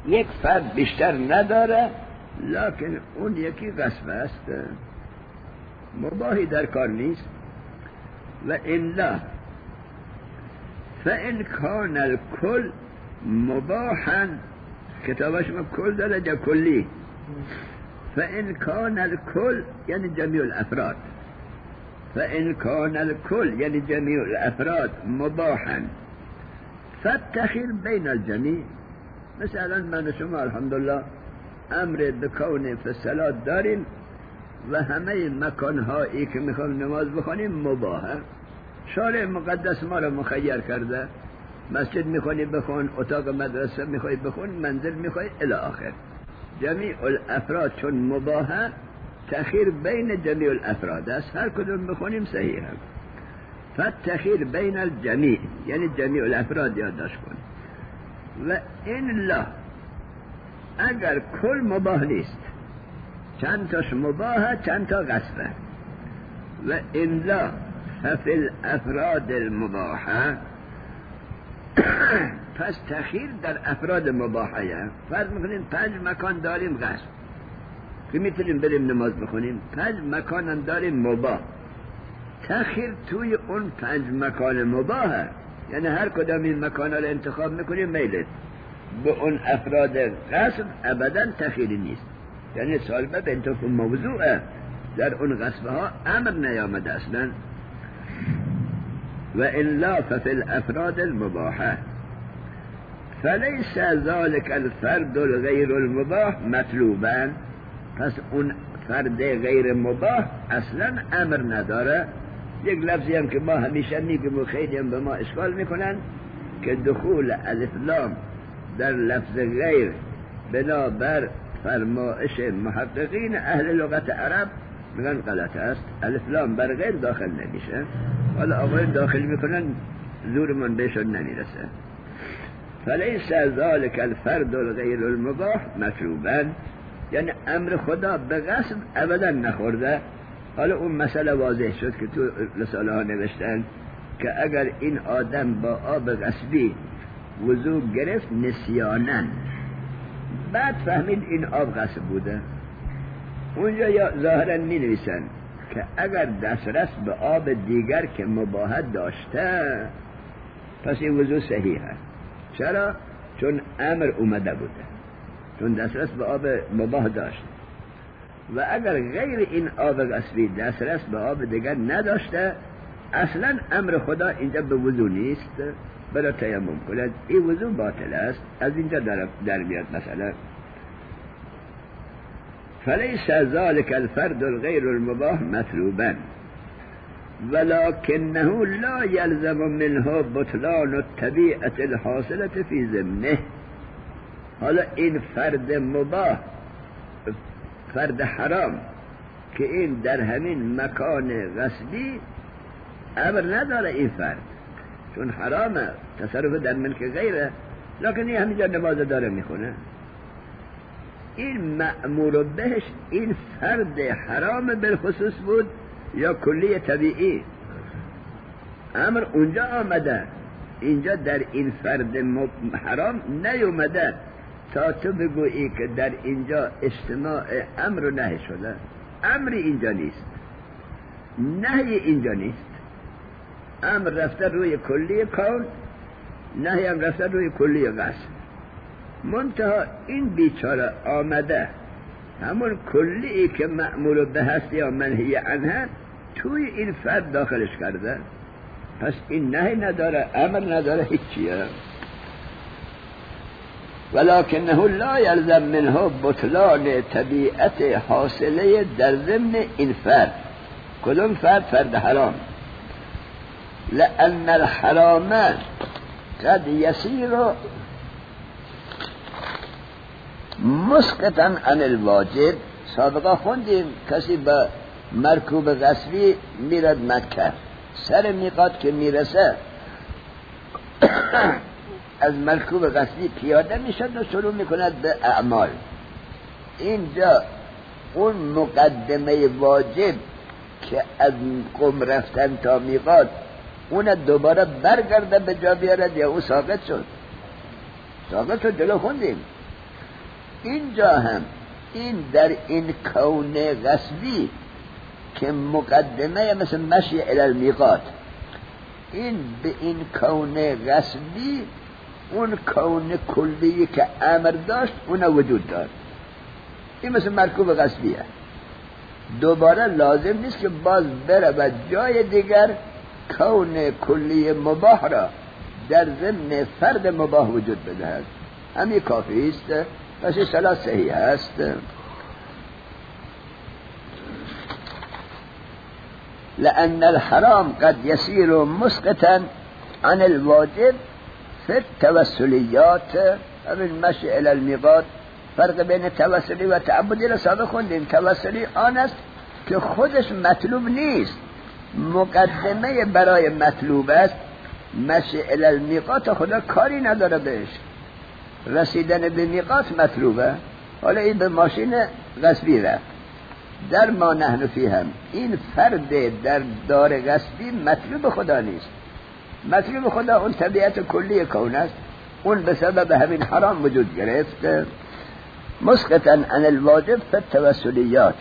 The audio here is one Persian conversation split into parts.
یک فرد بیشتر نداره، لکن اون یکی غصب است، مباهی در کار نیست. و الا فإن کان الکل مباحا، کتابش ما کل داره یا کلی، فإن کان الکل یعنی جمیع الافراد، فإن کان الکل یعنی جمیع الافراد مباحا فاتخذ بین الجمیع. مثلا من شما الحمدلله امر بکون فصلات داریم و همه مکانهایی که میخوام نماز بخونیم مباحه، شارع مقدس ما رو مخیر کرده، مسجد میخوانی بخون، اتاق مدرسه میخوای بخون، منزل میخوای الی آخر. جمیع الافراد چون مباحه تأخیر بین جمیع الافراد است، هر کدوم بخونیم صحیح هم. فتأخیر بین الجمیع یعنی جمیع الافراد یادداشت کن. و این لا اگر کل مباح نیست، چند تاش مباحه چند تا غصبه. و این لا ففی الافراد المباحه، پس تأخیر در افراد مباحه. فرض میکنیم 5 مکان داریم غصب که میتونیم بریم نماز بخونیم، 5 مکان هم داریم مباح، تأخیر توی اون 5 مکان مباحه، یعنی هر کدام این مکان رو انتخاب میکنیم میلت به اون افراد غصب ابدا تأخیری نیست. یعنی سالبه به انتخاب موضوعه، در اون غصبه ها امر نیامده اصلا. و الا ففی الافراد المباحه فلیس ذلك الفرد الغیر المباح مطلوبا، پس اون فرد غیر مباح اصلا امر نداره. یک لفظی هم که ما همیشه میگیم و خیلی هم به ما اشکال میکنن که دخول الف لام در لفظ غیر بنابر فرمایش محققین اهل لغت عرب میگن غلط است، الف لام بر غیر داخل نمیشه. حالا آقای داخل میکنن زورمون بهشون نمیرسه. فلیس ذلك الفرد الغیر المباح مطلوبا، یعنی امر خدا به غصب ابدا نخورده. حالا اون مسئله واضح شد که تو رساله ها نوشتن که اگر این آدم با آب غصبی وضو گرفت نسیانن، بعد فهمید این آب غصب بوده، اونجا یا ظاهرا می نویسن که اگر دسترس به آب دیگر که مباحت داشته پس این وضو صحیح هست. چرا؟ چون امر اومده بوده، چون دسترس به آب مباح داشت. و اگر غیر این آب غصبی دسترس به آب دیگر نداشته، اصلا امر خدا اینجا به وضو نیست، بلا تیمم کند، این وضو باطل است. از اینجا در میاد مثلا فلیس ذلك الفرد الغیر المباح مطلوبا ولكنه لا يلزم منه بطلان الطبيعة الحاصلة في ضمنه. حالا این فرد مباح، فرد حرام که این در همین مکان غصبی امر نداره این فرد، چون حرامه تصرف در ملک غیره، لکن این همینجا نماز داره میخونه، این مأمور بهش این فرد حرام بالخصوص بود یا کلی طبیعی؟ امر اونجا آمده، اینجا در این فرد حرام نیومده تا تو بگویی که در اینجا اجتماع امر و نهی شده. امری اینجا نیست، نهی اینجا نیست. امر رفته روی کلی کون، نهی هم رفته روی کلی غصب. منتها این بیچاره آمده همون کلی که مأمور به هست یا منهی عنه توی این فرد داخلش کرده، پس این نهی نداره، امر نداره، هیچیه. ولكنه لا يلزم منه بطلان طبیعت حاصله در ضمن این فرد. کدوم فرد؟ فرد حرام. لأن الحرام قد يصير مسقطا عن الواجب. سابقا خوندیم کسی با مرکوب غصبی میرد مکه، سر میقات که میرسه از مرکوب غصبی پیاده میشد و شروع میکند به اعمال. اینجا اون مقدمه واجب که از قم رفتن تا میقات اون دوباره برگرده به جا بیارد یا او ساقط شد؟ ساقط شد، جلو خوندیم. اینجا هم این در این کون غصبی که مقدمه مثل مشی الی المیقات، این به این کون غصبی اون کون کلی که امر داشت اون وجود داشت. این مثل مرکوب غصبیه، دوباره لازم نیست که باز بره و جای دیگر کون کلی مباح را در ضمن فرد مباح وجود بدهد. همین کافی است، پس این صلاح صحیح است. لأن الحرام قد يصير مسقطا عن الواجب في التوسليات. همین مشی الی المیقات، فرق بین توسلی و تعبدی را سابق خوندیم. توسلی آن است که خودش مطلوب نیست، مقدمه برای مطلوب است. مشی الی المیقات خدا کاری نداره بهش، رسیدن به میقات مطلوبه. حالا این به ماشین غصبی رفت، در ما نحن فی هم این فرد در دار غصبی مطلوب خدا نیست. مطلوب خدا اون طبیعت کلی کون است، اون به سبب همین حرام وجود گرفت. مسقطا عن الواجب فی التوسلیات.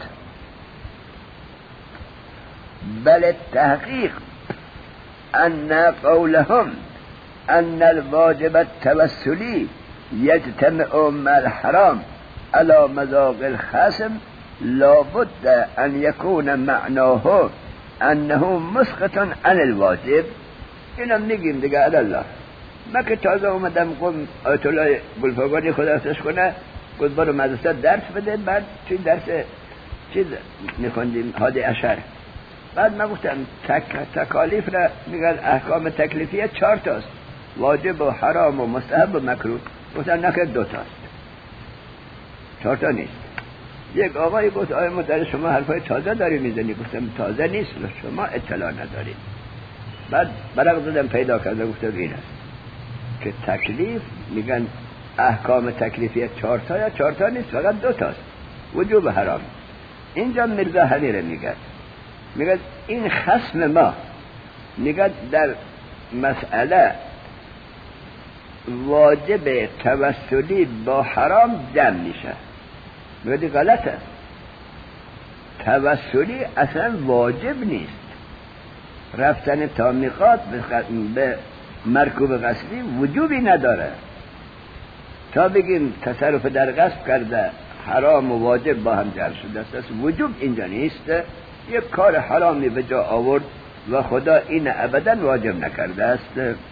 بل التحقیق ان قولهم ان الواجب التوسلی یجتمع مع الحرام على مذاق الخصم لا بد ان يكون معناه انه مسقط عن الواجب. اینم نگیم دیگه الله. من که تازه اومدم قم آیت الله بلفاگانی خدا حفظش کنه، گفت برو مدرسه درس بده. بعد توی درس چیز میخوندیم هادی اشر، بعد من گفتم تکالیف را میگن احکام تکلیفیه 4 تاست، واجب و حرام و مستحب و مکروه. گفتم نکرد 2 تاست، 4 تا نیست. یک آقای گفت آیا مدر شما حرفای تازه داری میزنی؟ گفتم تازه نیست، شما اطلاع ندارید. بعد برق زدم پیدا کردم، گفتم این است که تکلیف میگن احکام تکلیفیه 4 تا یا 4 تا نیست، فقط 2 تاست، وجوب حرام. اینجا مرزا حریره میگه این خصم ما میگه در مسئله واجب توسلی با حرام جمع میشه. میگه غلطه، توسلی اصلا واجب نیست. رفتن تا میقات به مرکوب غصبی وجوبی نداره. تا بگیم تصرف در غصب کرده حرام و واجب با هم جمع شده است، وجوب اینجا نیست. یک کار حرامی به جا آورد و خدا این ابدا واجب نکرده است.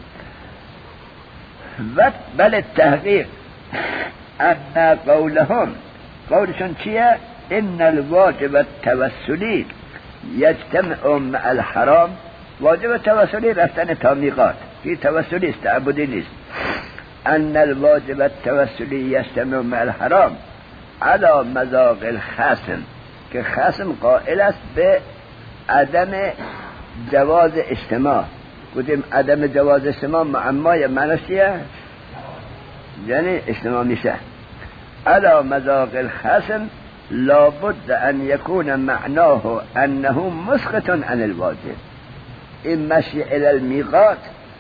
و بل التحقیق ان قولهم، قولشون چیه؟ ان الواجب التوسلی یجتمع مع الحرام. واجب توسلی رفتن تا میقات، که توسلی است، تعبدی نیست. ان الواجب التوسلی یجتمع مع الحرام على مذاق الخصم، که خصم قائل است به عدم جواز اجتماع. گفتیم عدم جواز اجتماع معمای معنیش چیه؟ یعنی اجتماع میشه. على مذاق الخصم لا بد ان يكون معناه انه مسقط عن الواجب. این مشی الی المیقات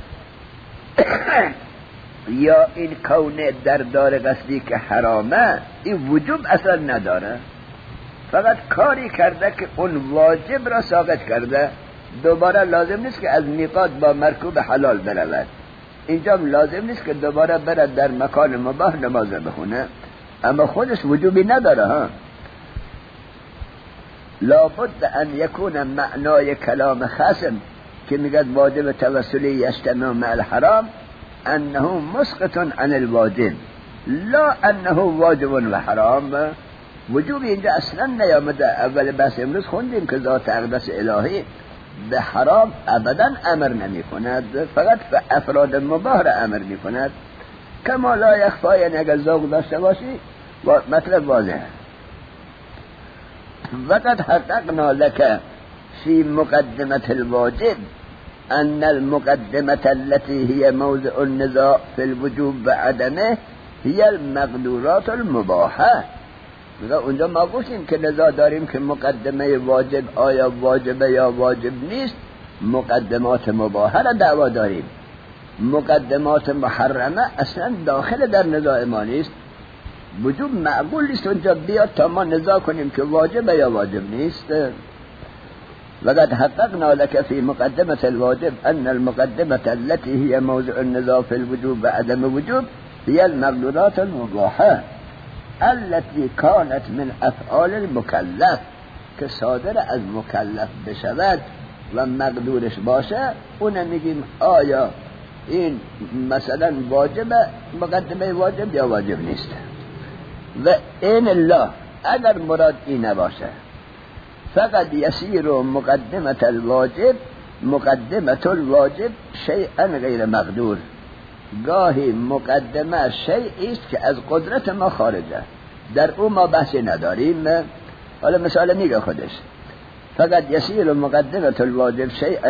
یا این کون در دار غصبی که حرامه، این وجوب اصلا نداره، فقط کاری کرده که اون واجب را ساقط کرده. دوباره لازم نیست که از میقات با مرکوب حلال برود. اینجا لازم نیست که دوباره برد در مکان مباح نماز بخونه، اما خودش وجوبی نداره ها. لابد ان یکون معنای کلام خصم که میگه واجب توسلی یجتمع مع الحرام انه مسقط عن الواجب لا انه واجب و حرام. وجوب اینجا اصلا نیامده. اول بحث امروز خوندیم که ذات اقدس الهی به حرام ابدا امر نمی کند، فقط به افراد مباح را امر می کند. کما لا یخفا، یعنی اگر ذوق داشته باشی مطلب واضحه. وقد حققنا لك في مقدمة الواجب أن المقدمة التي هي موضع النزاع في الوجوب وعدمه هي المقدورات المباحة. اونجا ما گفتیم که نزاع داریم که مقدمه واجب آیا واجبه یا واجب نیست. مقدمات مباحه را دعوا داریم. مقدمات محرمه اصلا داخل در نزاع ما نیست. وجوب معقول نیست اونجا بیاد تا ما نزاع کنیم که واجب یا واجب نیست. وقد حققنا لك في مقدمة الواجب أن المقدمة التي هي موضع النزاع في الوجوب وعدم وجوب هي المقدورات المباحة التي كانت من أفعال المكلف که صادر از مکلف بشود و مقدورش باشه، اون میگیم آیا این مثلا واجب، مقدمه واجب یا واجب نیست. و این الله اگر مراد این نباشه فقط یسیر مقدمه الواجب شیئا غیر مقدور، گاهی مقدمه شیئی است که از قدرت ما خارجه، در او ما بحثی نداریم. حالا مثال میگه خودش، فقط یسیر مقدمه الواجب شیئا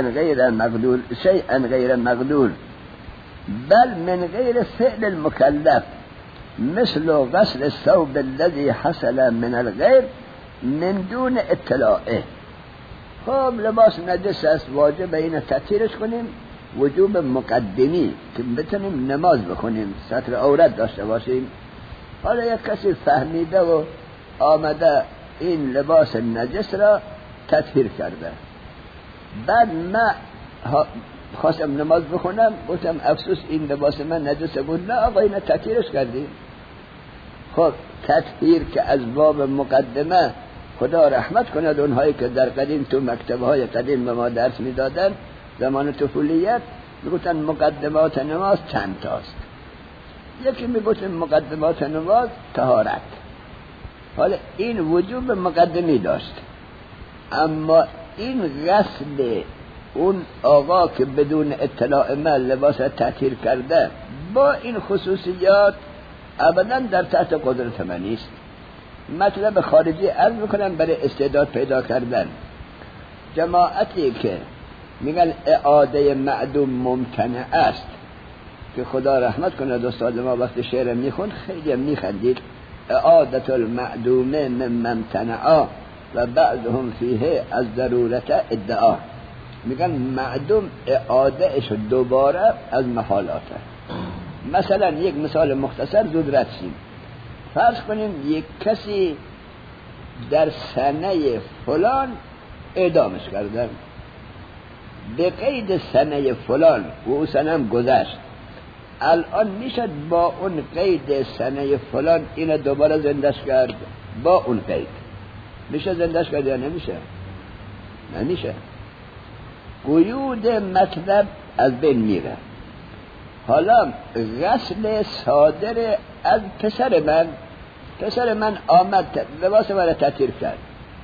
غیر مقدور بل من غیر فعل المکلف مثل غسل الثوب الذي حصل من الغير من دون اطلاعه. خب لباس نجس است، واجب این تطهیرش کنیم، وجوب مقدمی که بتونیم نماز بخونیم، ستر عورت داشته باشیم. حالا یک کسی فهمیده و آمده این لباس نجس را تطهیر کرده، بعد من خواستم نماز بخونم گفتم افسوس این لباس من نجس بود، نه آقا این تطهیرش کردیم. خب تطهیر که از باب مقدمه، خدا رحمت کند اونهایی که در قدیم تو مکتبهای قدیم به ما درس میدادن زمان طفولیت، میگفتن مقدمات نماز چند تاست. یکی میگفتن مقدمات نماز طهارت. حالا این وجوب مقدمی داشت، اما این غسل اون آقا که بدون اطلاع من لباس تطهیر کرده با این خصوصیات ابدا در تحت قدرت من نیست. مطلب خارجی عرض میکنم برای استعداد پیدا کردن. جماعتی که میگن اعاده معدوم ممتنع است، که خدا رحمت کنه استاد ما وقت شعر میخوند خیلی میخندید، اعادت المعدومه من ممتنعا و بعضهم فیه از ضرورت ادعا. میگن معدوم اعاده شد دوباره از محالاته. مثلا یک مثال مختصر زود رد شیم. فرض کنیم یک کسی در سنه فلان اعدامش کردن، به قید سنه فلان و او سنم گذشت، الان میشد با اون قید سنه فلان این دوباره زندش کرد؟ با اون قید میشه زندش کرد یا نمیشه؟ نمیشه. قیود مطلب از بین میره. حالا غسل صادر از پسر من آمد لباس من تطهیر کرد،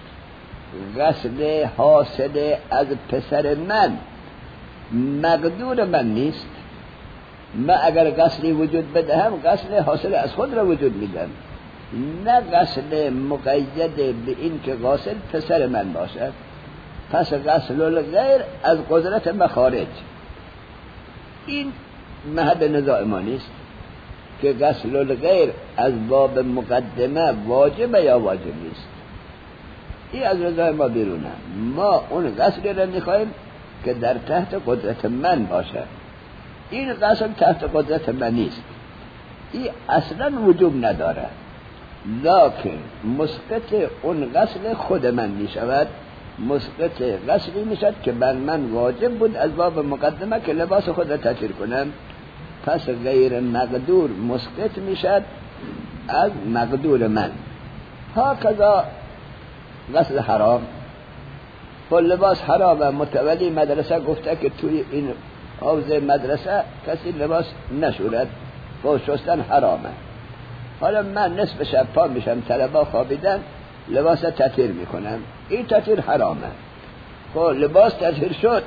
غسل حاصل از پسر من مقدور من نیست. من اگر غسلی وجود بدهم غسل حاصل از خود را وجود میدم، نه غسل مقید به این که غاسل پسر من باشد. پس غسل الغیر از قدرت مخارج. این محل نزاع ما نیست که غسل الغیر از باب مقدمه واجب یا واجب نیست. این از نزاع ما بیرونه. ما اون غسل را میخوایم که در تحت قدرت من باشه. این غسل تحت قدرت من نیست، این اصلا وجوب نداره، لکن مسقط اون غسل خود من میشود. مسقط غسلی میشد که بر من واجب بود از باب مقدمه که لباس خود را تطهیر کنم. پس غیر مقدور مسقط میشد از مقدور من. ها کذا غسل حرام، با لباس حرام. متولی مدرسه گفته که توی این حوض مدرسه کسی لباس نشورد، با شستن حرامه. حالا من نصف شب پا میشم، طلبا خوابیدن، لباس تطهیر میکنم، این تطهیر حرامه. خب لباس تطهیر شد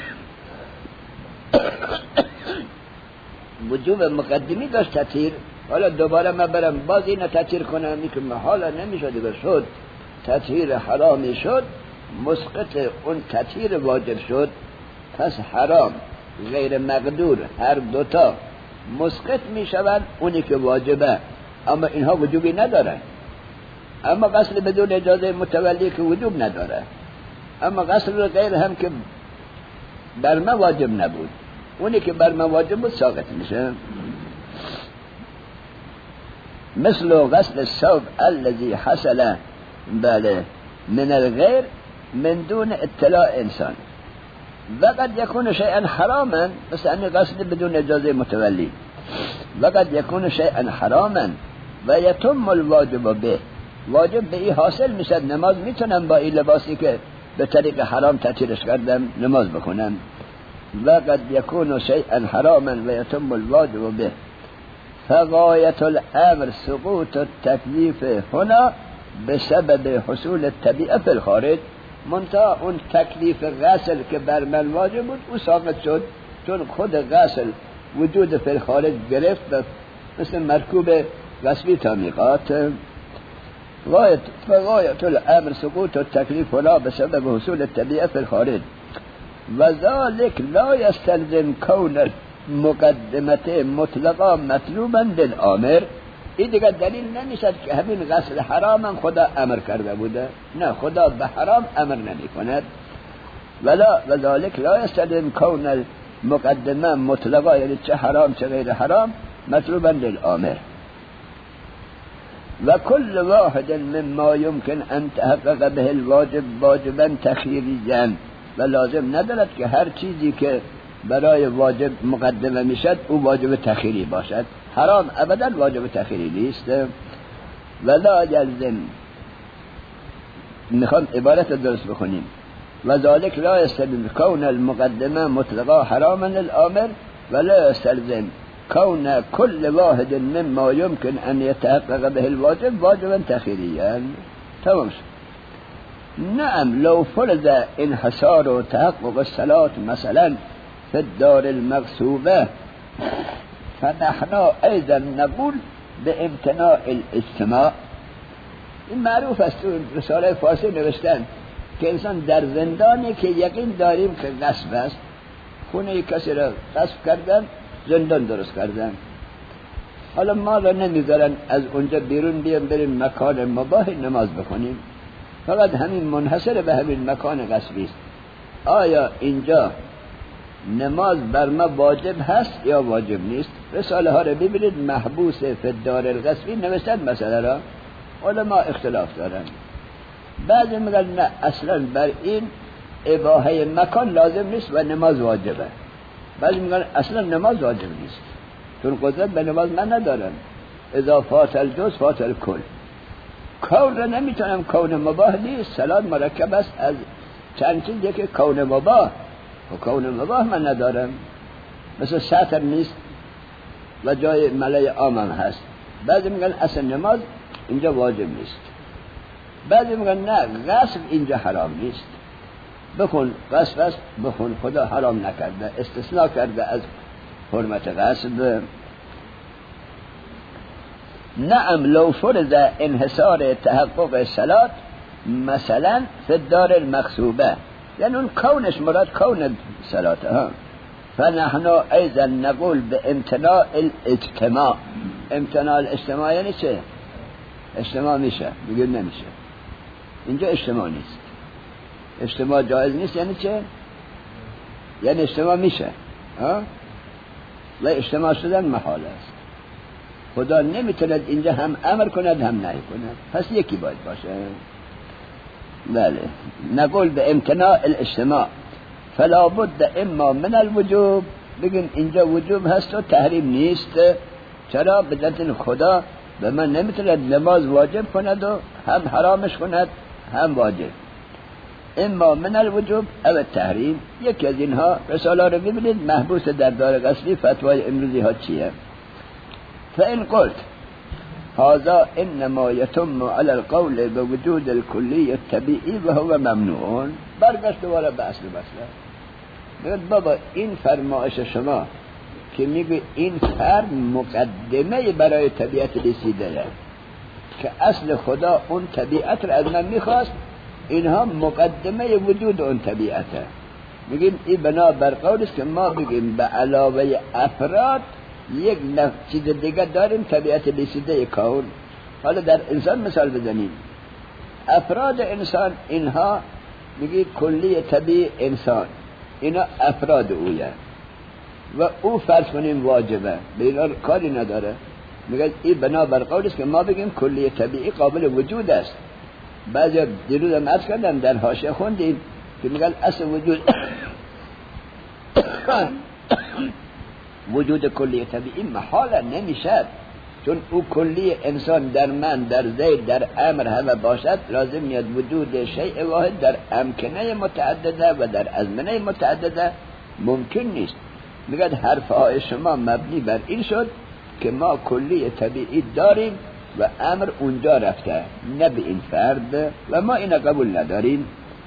وجوب مقدمی داشت تطهیر. حالا دوباره من برم باز این تطهیر کنم، این که حالا نمیشه دیگه، شد تطهیر حرامی شد، مسقط اون تطهیر واجب شد. پس حرام غیر مقدور هر دوتا مسقط میشوند اونی که واجبه، اما اینها وجوبی نداره. اما غسل بدون اجازه متولی که وجوب نداره، اما غسل غیر هم که بر ما واجب نبود، اونی که بر ما واجب بود ساقط میشه. مثل غسل الثوب الذي حصل بله من الغير من دون اطلاع انسان. وقد يكون شيئا حراما، بس ان غسل بدون اجازه متولی. وقد يكون شيئا حراما و يتم الواجب به، واجب به ای حاصل میشد. نماز میتونم با این لباسی که به طریق حرام تطهیرش کردم نماز بخونم. وقد يكون شيئا حراما و يتم الواجب به، فغایت الامر سقوط التکلیف هنا بسبب حصول الطبیعه فی الخارج. منتها اون تکلیف غسل که بر من واجب بود او ساقط شد، چون خود غسل وجود فی الخارج گرفت و مثل مرکوب غسبی تا میقات. فغایت الامر سقوط التکلیف هنا بسبب حصول الطبیعه فی الخارج و ذلك لا يستلزم كون المقدمه مطلقا مطلوبا للامر. این دیگر دلیل نمیشد که همین غسل حرام خدا امر کرده بوده. نه، خدا به حرام امر نمی کند. و ذلك لا يستلزم كون المقدمه مطلقا، یعنی چه حرام چه غیر حرام، مطلوبا للامر. و كل واحد مما يمكن ان تحقق به الواجب واجبا تخییریا، و لازم ندارد که هر چیزی که برای واجب مقدمه میشد او واجب تخییری باشد. حرام ابدا واجب تخییری نیست. ولا یلزم، میخوام عبارت درست بخونیم، و ذلك لا يستلزم كون المقدمه مطلقا حراما للامر ولا يستلزم كون كل واحد مما يمكن ان يتحقق به الواجب واجبا تخییریا. تمام شد. نعم لو فرض انحصار و تحقق الصلاة مثلا في الدار المغصوبة فنحن ايضا نقول بامتناع الاجتماع. این معروف است، تو رساله فارسی نوشتن که انسان در زندانی که یقین داریم که غصب است، خونه کسی را غصب کردن، زندان درست کردن، حالا ما را نمیذارن از اونجا بیرون بیام بریم مکان مباح نماز بخونیم، فقط همین منحصر به همین مکان غصبی است. آیا اینجا نماز بر ما واجب هست یا واجب نیست؟ رساله ها رو ببینید، محبوس فی دار الغصبی نوشتن مسئله را. علما اختلاف دارن. بعضی میگن نه، اصلا بر این اباحه مکان لازم نیست و نماز واجبه. بعضی میگن اصلا نماز واجب نیست، چون قدرت به نماز من ندارن. اذا فات الجز فات الکل. کون را نمیتونم، کون مباح نیست. صلات مرکب است از چند چیزی که کون مباح، و کون مباح من ندارم. مثل سطر نیست و جای ملای عامم هست. بعضی میگن اصلا نماز اینجا واجب نیست. بعضی میگن نه، غصب اینجا حرام نیست. بخون غصب است، بخون، خدا حرام نکرده، استثناء کرده از حرمت غصب. نعم لو فرض انحصار تحقق الصلاة مثلا في الدار المغصوبة، یعنی اون کونش مراد کون صلاة ها، فنحن ايضا نقول بامتناع الاجتماع. امتناع الاجتماع یعنی چه؟ اجتماع میشه، میگه نمیشه. اینجا اجتماع نیست، اجتماع جایز نیست. یعنی چه؟ یعنی اجتماع میشه ها، و اجتماع شدن محال است. خدا نمیتوند اینجا هم امر کند هم نهی کند، پس یکی باید باشه. بله، نقول به امتناع الاجتماع فلا بد اما من الوجوب. بگین اینجا وجوب هست و تحریم نیست. چرا؟ بدانید خدا به من نمیتوند نماز واجب کند و هم حرامش کند هم واجب. اما من الوجوب او التحریم. یکی از اینها رساله رو ببینید، محبوس در دار غصبی، فتوای امروزی ها چیه؟ فإن قلت هذا انما يتم على القول بوجود الكلي الطبيعي وهو ممنوع. برگشت دوباره به اصل مسئله. بگید بابا این فرمایش شما که میگه این فرد مقدمه برای طبیعت رسیده، که اصل خدا اون طبیعت را از من میخواست، اینها مقدمه وجود اون طبیعته. میگیم این بنا بر قول است که ما بگیم به علاوه افراد یک چیز دیگه داریم، طبیعت رسیده کون. حالا در انسان مثال بزنیم، افراد انسان اینها میگی کلی طبیع انسان، اینا افراد اویه و او فرض کنیم واجبه، به اینا کاری نداره. میگه این بنابر قول است که ما بگیم کلیه طبیعی قابل وجود است. بعضی دیروز هم عرض کردم در حاشیه خوندیم که میگن اصل وجود وجود کلیه طبیعی محاله نمیشد، چون او کلی انسان در من، در زید، در امر همه باشد، لازم میاد وجود شیء واحد در امکنه متعدده و در ازمنه متعدده ممکن نیست. میگه حرفهای شما مبنی بر این شد که ما کلی طبیعی داریم و امر اونجا رفته، نه به این فرد، و ما این قبول نداریم.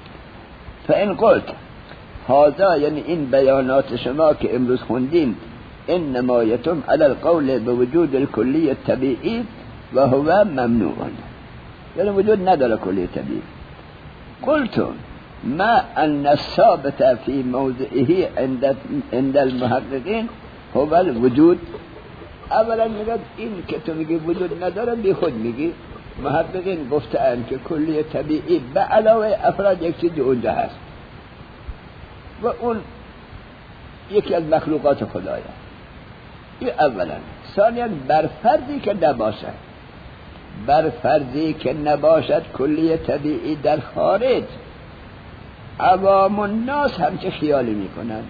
فإن قلت هذا، یعنی این بیانات شما که امروز خوندیم، انما یتم علی القول بوجود الکلی الطبیعی و هو ممنوع، یعنی وجود نداره کلی طبیعی. قلت ما ان الثابت فی موضعه عند المحققین هو الوجود. اولا میگه این که تو میگی وجود نداره بی خود میگی. محققین گفتن که کلی طبیعی به علاوه افراد یک چیز اونجا هست و اون یکی از مخلوقات خدایه. این اولا. ثانیا بر فرضی که نباشد، بر فرضی که نباشد کلی طبیعی در خارج، عوام الناس همچه خیالی میکنن،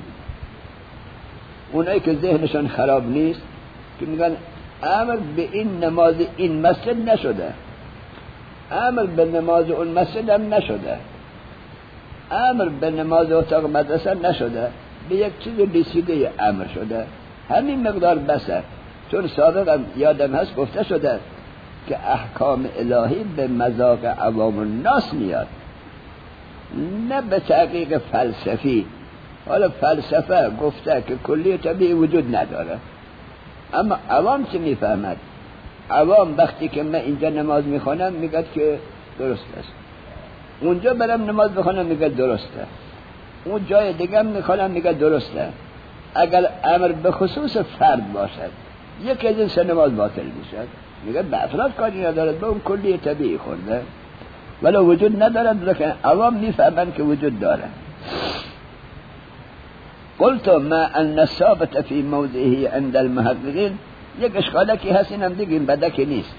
اونایی که ذهنشون خراب نیست، که میگن امر به این نماز این مسجد نشده، امر به نماز اون مسجد هم نشده، امر به نماز اتاق مدرسه نشده، به یک چیز رسیده امر شده، همین مقدار بسه. چون سابقا یادم هست گفته شده که احکام الهی به مذاق عوام الناس میاد، نه به تحقیق فلسفی. حالا فلسفه گفته که کلی طبیعی وجود نداره، اما عوام چه میفهمد؟ عوام وقتی که من اینجا نماز میخوانم میگه که درست است، اونجا برم نماز بخوانم میگه درسته، اون جای دیگه هم میخوانم میگه درسته. اگر امر به خصوص فرد باشد، یک از این سه نماز باطل میشد. میگه به افراد کاری ندارد، به اون کلی طبیعی خورده، ولی وجود ندارد، لیکن عوام میفهمند که وجود داره. قلت ما ان الثابت فی موضعه عند المحققین، یک اشکاله که هست، اینم دیگه این بدکی نیست،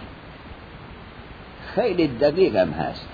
خیلی دقیق هم هست.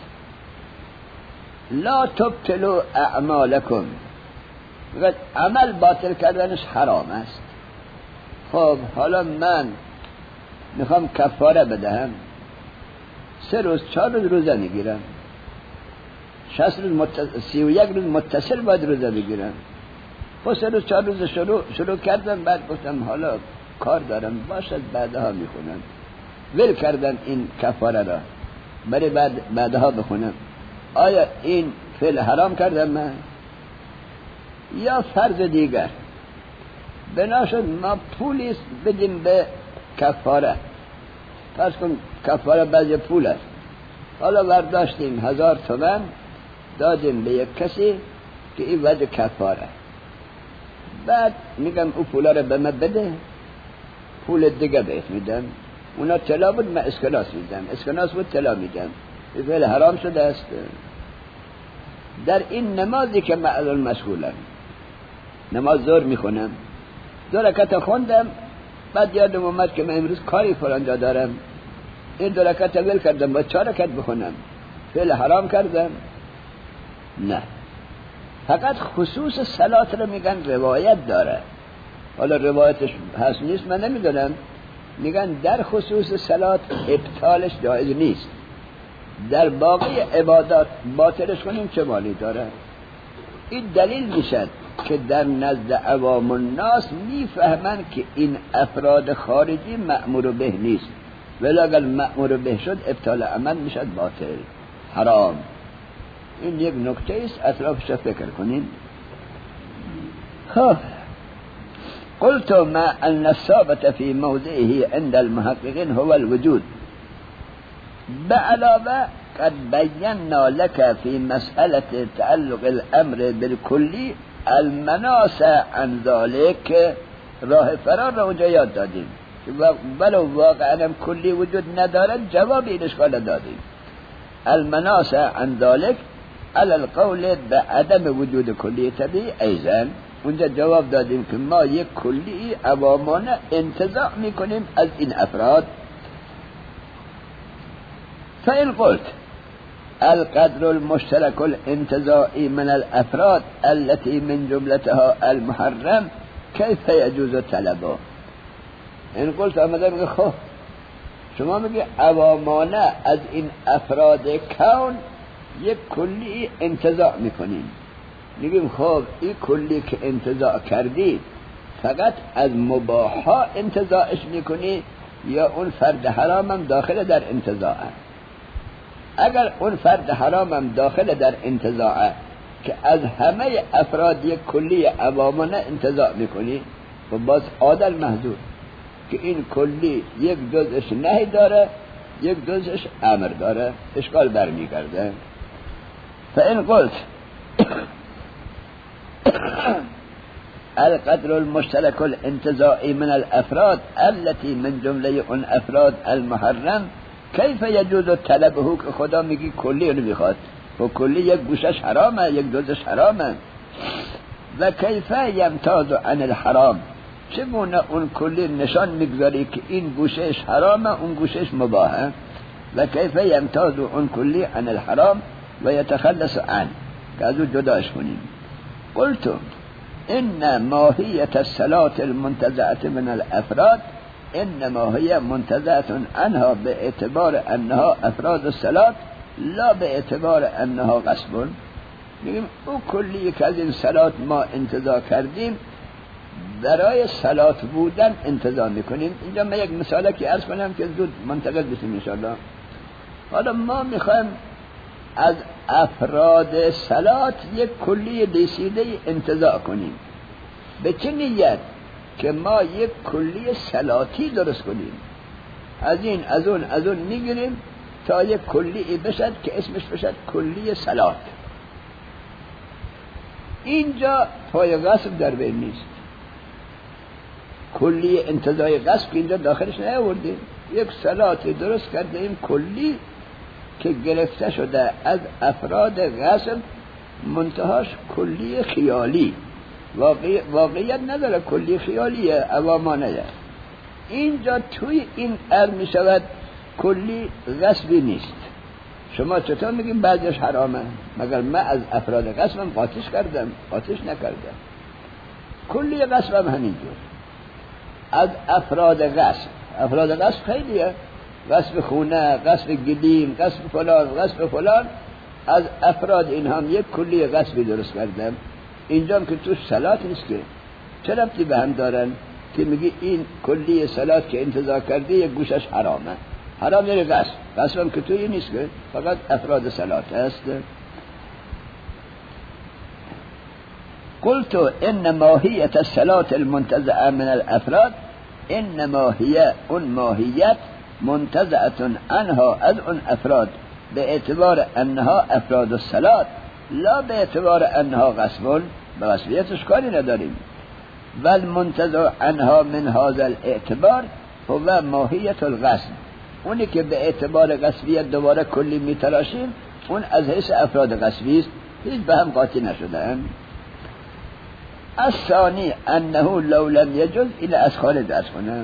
لا تبطلوا اعمالکم، عمل باطل کردنش حرام است. خب حالا من میخوام کفاره بدهم، 3 روز 4 روز روزه میگیرم، 60 روز 31 روز متصل باید روزه بگیرم. خب 3 روز 4 روز شروع کردم، بعد گفتم حالا کار دارم، باشد بعدها میخونم، ول کردم این کفاره را، برای بعدها بخونم. آیا این فعل حرام کردم من؟ یا فرض دیگر بناشد ما پولی بدیم به کفاره، فرض کن کفاره بعضی پول است، حالا برداشتیم 1000 تومان دادیم به یک کسی که این وجه کفاره، بعد میگم او پولا رو به من بده، پول دیگه بهت میدم، اونا طلا بود من اسکناس میدم، اسکناس بود طلا میدم، این فعل حرام شده است. در این نمازی که من الان مشغولم، نماز ظهر میخونم، 2 رکعت خوندم، بعد یادم اومد که من امروز کاری فلانجا دارم، این 2 رکعت ول کردم با 4 رکعت بخونم، فعل حرام کردم؟ نه. فقط خصوص صلات رو میگن روایت داره، حالا روایتش هست نیست من نمیدونم، میگن در خصوص صلات ابطالش جایز نیست، در باقی عبادات باطلش کنیم چه مالی داره. این دلیل میشد که در نزد عوام الناس میفهمن که این افراد خارجی مأمور به نیست، ولی اگر مأمور به شد ابطال عمل میشد باطل، حرام. این یک نکته است، اطرافش فکر کنین. خب قلت ما ان الثابت فی موضعه عند المحققین هو الوجود، بعلاوه قد بینا لك فی مسئله تعلق الامر بالکلی المناص عن ذلك، راه فرار را اونجا یاد دادیم ولو واقعا کلی وجود ندارد، جواب این اشکال دادیم. المناص عن ذلك على القول به عدم وجود کلیه طبیعی ایضا اونجا جواب دادیم که ما یک کلی عوامانه انتزاع میکنیم از این افراد. فإن قلت القدر المشترك الانتزاعي من الافراد التي من جملتها المحرم كيف يجوز طلبه؟ این قلت آمده میگه خب شما میگه عوامانه از این افراد کون یک کلی انتزاع میکنیم. میگیم خب این کلی که انتزاع کردی فقط از مباح ها انتزاعش میکنی یا اون فرد حرام هم داخل در انتزاعه؟ اگر اون فرد حرام هم داخل در انتزاعه که از همه افراد یک کلی عوامانه انتزاع میکنی و باز عادل محضور که این کلی یک جزش نهی داره یک جزش امر داره، اشکال برمیگرده. فإن قلت القدر المشترك الانتزاعي من الافراد التي من جمله اون افراد المحرم کیف یجوز طلبه، که خدا میگی کلی رو میخواد و کلی یک گوشش حرامه یک جزش حرامه. و کیف یمتاز عن الحرام، چگونه اون کلی نشان میگذاری که این گوشش حرامه اون گوشش مباهه. و کیف یمتاز اون کلی عن الحرام و یتخلص عن، که از اون جداش کنیم. قلت ان ماهیت الصلاة المنتزعة من الافراد انما هي منتزعة عنها باعتبار انها افراد الصلاة لا باعتبار انها غصب. میگیم او کلی که از این صلاة ما انتزاع کردیم برای صلاة بودن انتزاع میکنیم. اینجا من یک مثاله که عرض کنم که زود منتقل بشیم انشاءالله. حالا ما میخوایم از افراد صلاة یک کلی دیسیده انتزاع کنیم. به چه نیت؟ که ما یک کلی صلاتی درست کنیم، از اون میگیریم تا یک کلی بشد که اسمش بشد کلی صلات. اینجا پای غصب در بین نیست، کلی انتزاع غصب که اینجا داخلش نیاوردیم. یک صلاتی درست کردیم کلی که گرفته شده از افراد غصب، منتهاش کلی خیالی، واقعیت نداره، کلی خیالیه عوامانه. اینجا توی این می شود کلی غصبی نیست. شما چطور میگیم بعضیش حرامه؟ مگر من از افراد غصبم قاطیش کردم؟ قاطیش نکردم. کلی غصبم همینجور از افراد غصب خیلیه، غصب خونه، غصب گلیم، غصب فلان، از افراد این هم یک کلی غصبی درست کردم. اینجا هم که توش صلات نیست که چه ربطی به هم دارن که میگی این کلی صلات که انتزاع کردی یک گوشش حرامه؟ حرام یعنی غصب هم که توی نیست که فقط افراد صلات هست. قلت ان ماهیت الصلاة المنتزعة من الافراد انما هي اون ماهیت منتزعة عنها از اون افراد به اعتبار انها افراد الصلاة لا به اعتبار انها غصب، به غصبیتش کاری نداریم. والمنتزع عنها من هذا الاعتبار هو ماهیت الغصب، اونی که به اعتبار غصبیت دوباره کلی میتراشیم اون از حیث افراد غصبی است، هیچ به هم قاطی نشدن. الثانی انه لو لم یجوز الى از خارج درس کنم.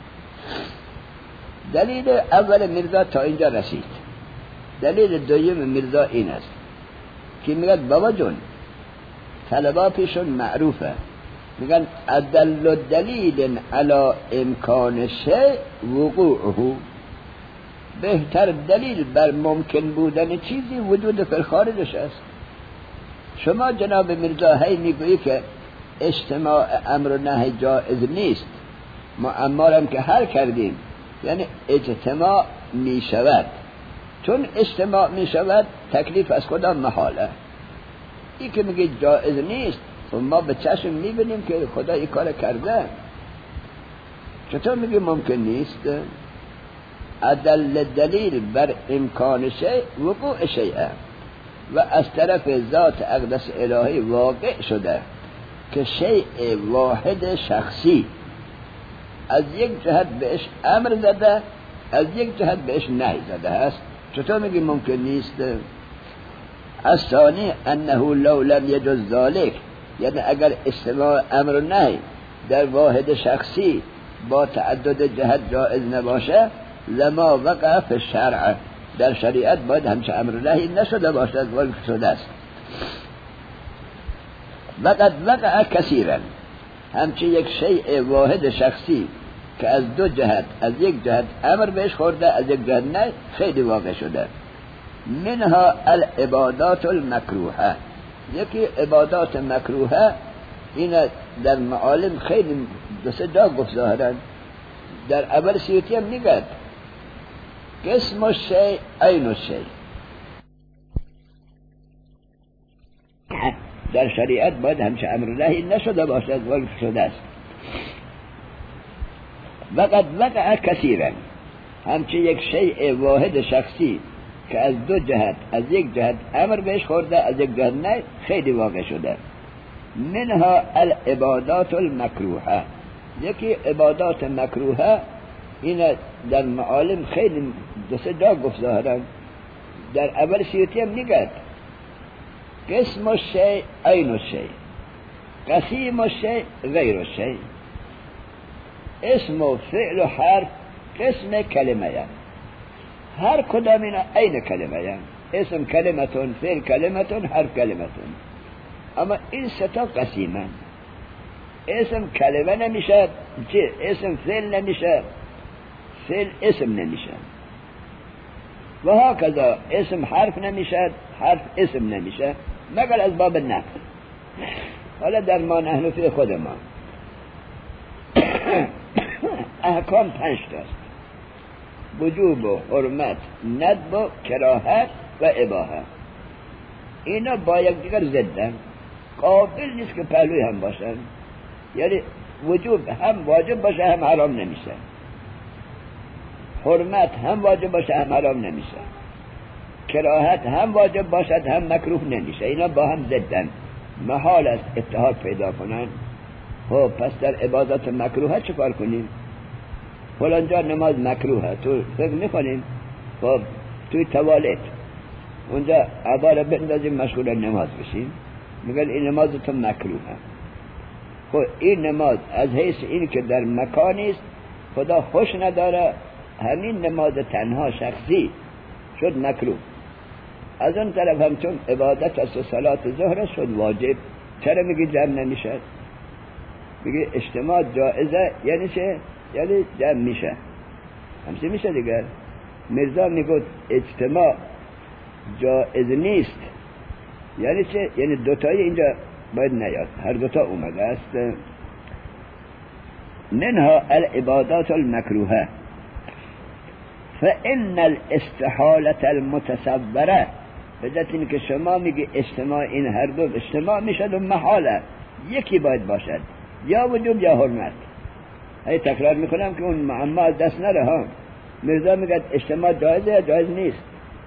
دلیل اول مرزا تا اینجا رسید. دلیل دوم مرزا این است که میگن بابا جون طلبا پیشون معروفه، میگن ادل دلیل علی امکان شیء وقوعه، بهتر دلیل بر ممکن بودن چیزی وجود فی الخارجش است. شما جناب مرزا هی میگویی که اجتماع امر و نهی جائز نیست، ما امارم که حل کردیم یعنی اجتماع میشود، چون اجتماع میشود تکلیف از خدا محاله. این که میگه جائز نیست و ما به چشم میبینیم که خدا این کار کرده، چطور میگه ممکن نیست؟ ادل دلیل بر امکان شیء وقوع شیء، و از طرف ذات اقدس الهی واقع شده که شیء واحد شخصی از یک جهت بهش امر زده از یک جهت بهش نهی زده است. چطور میگی ممکن نیست؟ الثانی انه لو لم یجوز ذلك، یعنی اگر استماع امر نهی در واحد شخصی با تعدد جهت جائز نباشه، لما وقع فی الشرع، در شریعت باید همچه امر نهی نشده باشد بلکه شده است. وقد وقع کثیرا، همچه یک شیء واحد شخصی که از دو جهت، از یک جهت امر بهش خورده از یک جهت نه، خیلی واقع شده. منها العبادات المکروهه، یکی عبادات مکروهه، این در معالم خیلی دو سه جا گفت ظاهرا. در اول سیوطی هم میگه قسم الشیء عین الشیء، در شریعت باید همچه امر نهی نشده باشد بلکه شده است. وقد وقع کثیرا، همچه یک شیء واحد شخصی که از دو جهت، از یک جهت امر بهش خورده از یک جهت نه، خیلی واقع شده. منها العبادات المکروهه، یکی عبادات مکروهه، این در معالم خیلی دو سه جا گفت ظاهرا. در اول سیوطی هم میگه قسم الشیء عین الشیء، قسیم الشیء غیر الشیء. اسم و فعل و حرف قسم کلمه هم، هر کدام اینا عین کلمه هم. اسم کلمتون، فعل کلمتون، حرف کلمتون. اما این ستا قسیمن. اسم کلمه نمیشه، اسم فعل نمیشه، فعل اسم نمیشه، و هکذا اسم حرف نمیشه، حرف اسم نمیشه، مگر از باب نقل. حالا در ما نحن فی خود ما احکام 5 تاست: وجوب و حرمت، ندب و کراهت و اباحه. اینا با یکدیگر ضدن، قابل نیست که پهلوی هم باشن. یعنی وجوب هم واجب باشه هم حرام نمیشه، حرمت هم واجب باشه هم حرام نمیشه، کراهت هم واجب باشد هم مکروه نمیشه. اینا با هم ضدن، محال است اتحاد پیدا کنن. خب پس در عبادات مکروه چه کار کنیم؟ فلانجا نماز مکروهه، تو فکر میکنیم خب توی توالت اونجا عباره بندازیم مشغول نماز بشیم، میگن این نماز تو مکروهه. خب این نماز از حیث این که در مکانی است خدا خوش نداره، همین نماز تنها شخصی شد مکروه. از اون طرف هم چون عبادت از صلات ظهر شد واجب، چرا میگی جمع نمیشه؟ میگه اجتماع جائزه، یعنی چه؟ یعنی جمع میشه، همچه میشه دیگر. مرزا میگه اجتماع جائز نیست، یعنی چه؟ یعنی دوتایی اینجا باید نیاد، هر دوتا اومده است. منها العبادات المکروهه فإن الاستحالة المتصوره، بدت این که شما میگی اجتماع این هر دو اجتماع میشد و محاله یکی باید باشد، یا وجوب یا حرمت. هی تکرار میکنم که اون معما از دست نره ها. مرزا میگه اجتماع جایزه یا جایز نیست؟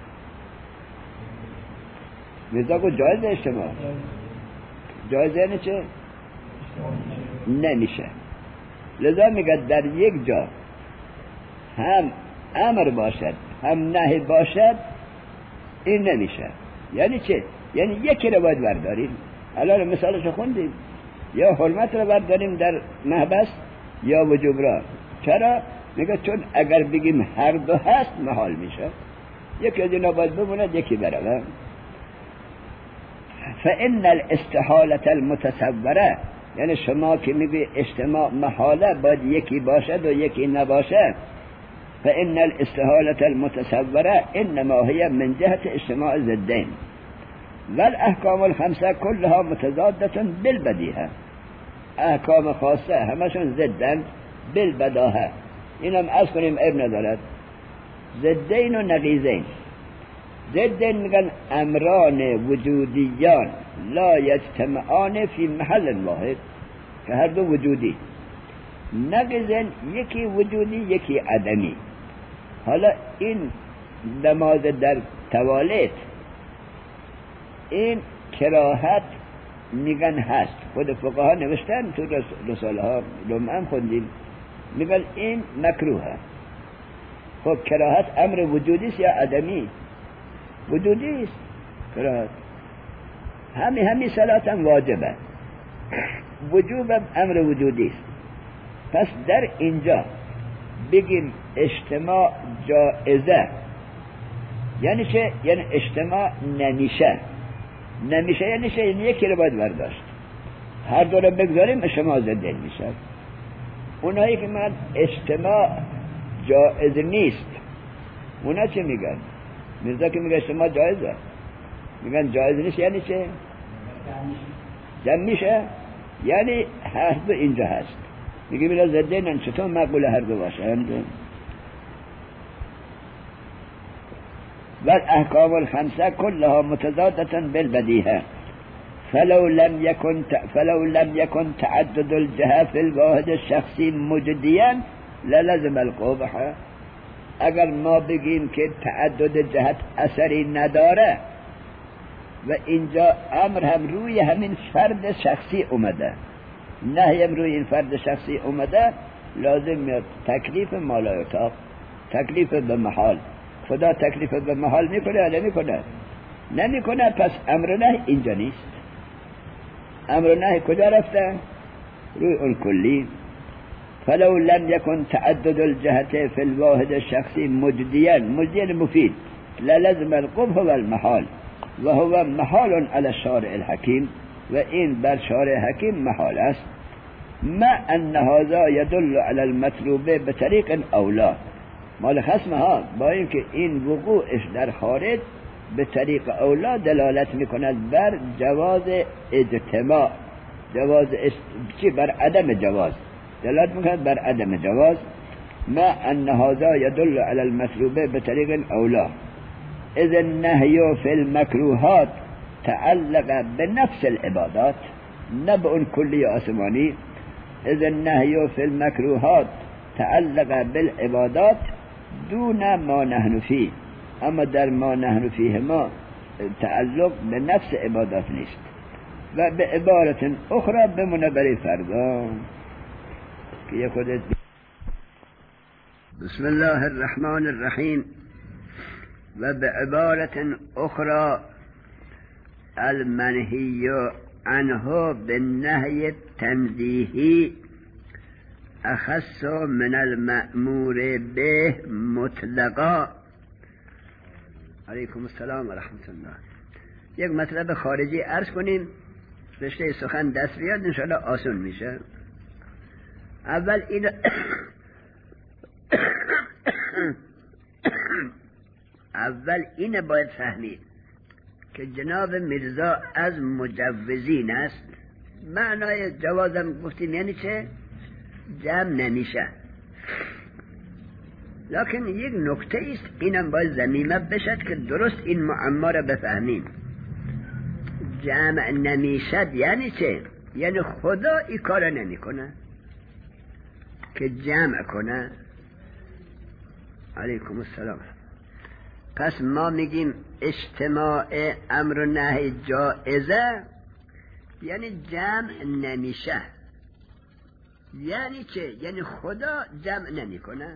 مرزا گفت جایزه اجتماع. جایزه یعنی چه؟ نمیشه. لذا میگه در یک جا هم امر باشد هم نهی باشد، این نمیشه. یعنی چه؟ یعنی یکی رو باید برداریم. الان مثالش خوندیم، یا حرمت رو برداریم در محبس یا وجوب را. چرا؟ میگه چون اگر بگیم هر دو هست محال میشه، یکی از اینا باید بموند یکی بره. فإن الاستحالة المتصوره، یعنی شما که میگی اجتماع محاله باید یکی باشد و یکی نباشد، فإن الاستحالة المتصوره انما هي من جهة اجتماع ضدين والاحکام الخمسه كلها متضادة بالبدیهه. احکام خاصه همشون ضدن بالبداهه. اینم از کنیم عیب ندارد. ضدین و نقیضین. ضدین میگن امران وجودیان لا یجتمعان فی محل واحد، که هر دو وجودی. نقیضین یکی وجودی یکی عدمی. حالا این نماز در توالت، این کراهت میگن هست، خود فقها نوشتن تو رساله ها لمعم خوندیم، میگن این مکروهه. خب کراهت امر وجودی است یا عدمی؟ وجودی است کراهت. همین صلات هم واجبه، وجوب امر وجودی است. پس در اینجا بگیم اجتماع جائزه یعنی چه؟ یعنی اجتماع نمیشه یعنی چه؟ یعنی یکی رو باید برداشت، هر دو رو بگذاریم اجتماع زنده میشه. اونایی که من اجتماع جائز نیست اونا چه میگن؟ میرزا که میگه اجتماع جائزه، میگن جائز نیست یعنی چه؟ جمع میشه، یعنی هر دو اینجا هست. میگه میلا زدین چطور مقبول هر دو باشه؟ والاحکام الخمسه كلها متضادة بالبدیهه فلو لم يكن تعدد الجهة في الواحد الشخصی مجدیا للزم القبح. اگر ما بگیم که تعدد جهت اثری نداره و اینجا امر هم روی همین فرد شخصی اومده، نهی هم روی این فرد شخصی اومده، لازم میاد تکلیف مالایتاق، تکلیف به محال. خدا تکلیف به محال میکنه یا نمیکنه؟ نمیکنه. پس امر نهی اینجا نیست. امر نهی کجا رفته؟ روی اون کلی. فلو لم يكن تعدد الجهة في الواحد الشخصي مجديا مفيد للزم القبح والمحال وهو محال على الشارع الحكيم وإن بر شارع حكيم محال است ما أن هذا يدل على المطلوب بطريق أولى. مال خصمها با اینکه این وقوعش در خارج به طریق اولا دلالت میکند بر جواز اجتماع، چی؟ بر عدم جواز دلالت میکند بر عدم جواز. ما ان هذا يدل على المطلوب بطريق اولى اذ النهي في المكروهات تعلق بنفس العبادات نبع كلي آسمانی. اذ النهي في المكروهات تعلق بالعبادات دون ما نحن فيه، اما در ما نحن فيه ما تعلق به نفس عبادات نیست. و به عبارت اخرى بمونه برای فردا که یه خودت. بسم الله الرحمن الرحیم. و به عبارت اخرى المنهی عنه بالنهی تنزیهی اخص من المأمور به مطلقا. علیکم السلام و رحمت الله. یک مطلب خارجی عرض کنیم، رشته سخن دست بیاد انشاءالله آسون میشه. اول این باید فهمید که جناب میرزا از مجوزین است. معنای جوازم گفتیم یعنی چه؟ جمع نمیشه. لکن یک نکته است اینم باید ضمیمه بشد که درست این معما را بفهمیم. جمع نمیشد یعنی چه؟ یعنی خدا این کار نمی کنه که جمع کنه. علیکم السلام. پس ما میگیم اجتماع امر و نهی جائزه یعنی جمع نمیشه. یعنی چه؟ یعنی خدا جمع نمی کنه،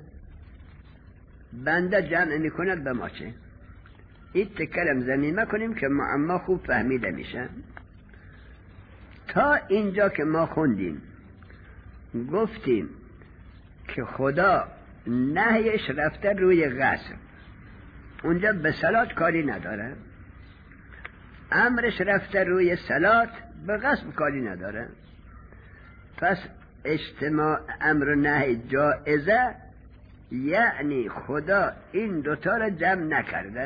بنده جمع نمی کنه. به ما چه؟ این تکرم ضمیمه کنیم که معما خوب فهمیده میشه. تا اینجا که ما خوندیم گفتیم که خدا نهیش رفته روی غسل، اونجا به صلات کاری نداره. امرش رفته روی صلات، به غسل کاری نداره. پس اجتماع امر و نهی جائزه یعنی خدا این دوتا را جمع نکرده.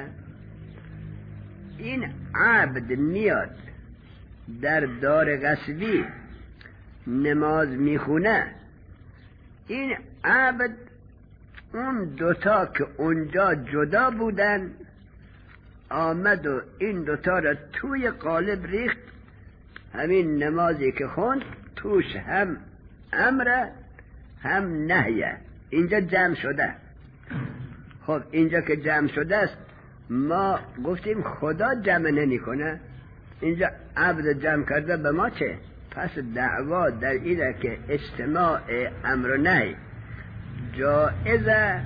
این عبد میاد در دار غصبی نماز میخونه، این عبد اون دوتا که اونجا جدا بودن آمد و این دوتا را توی قالب ریخت. همین نمازی که خوند توش هم امر هم نهیه، اینجا جمع شده. خب اینجا که جمع شده است ما گفتیم خدا جمع نمی کنه، اینجا عبد جمع کرده. به ما چه؟ پس دعوا در اینه که اجتماع امر و نهی جائزه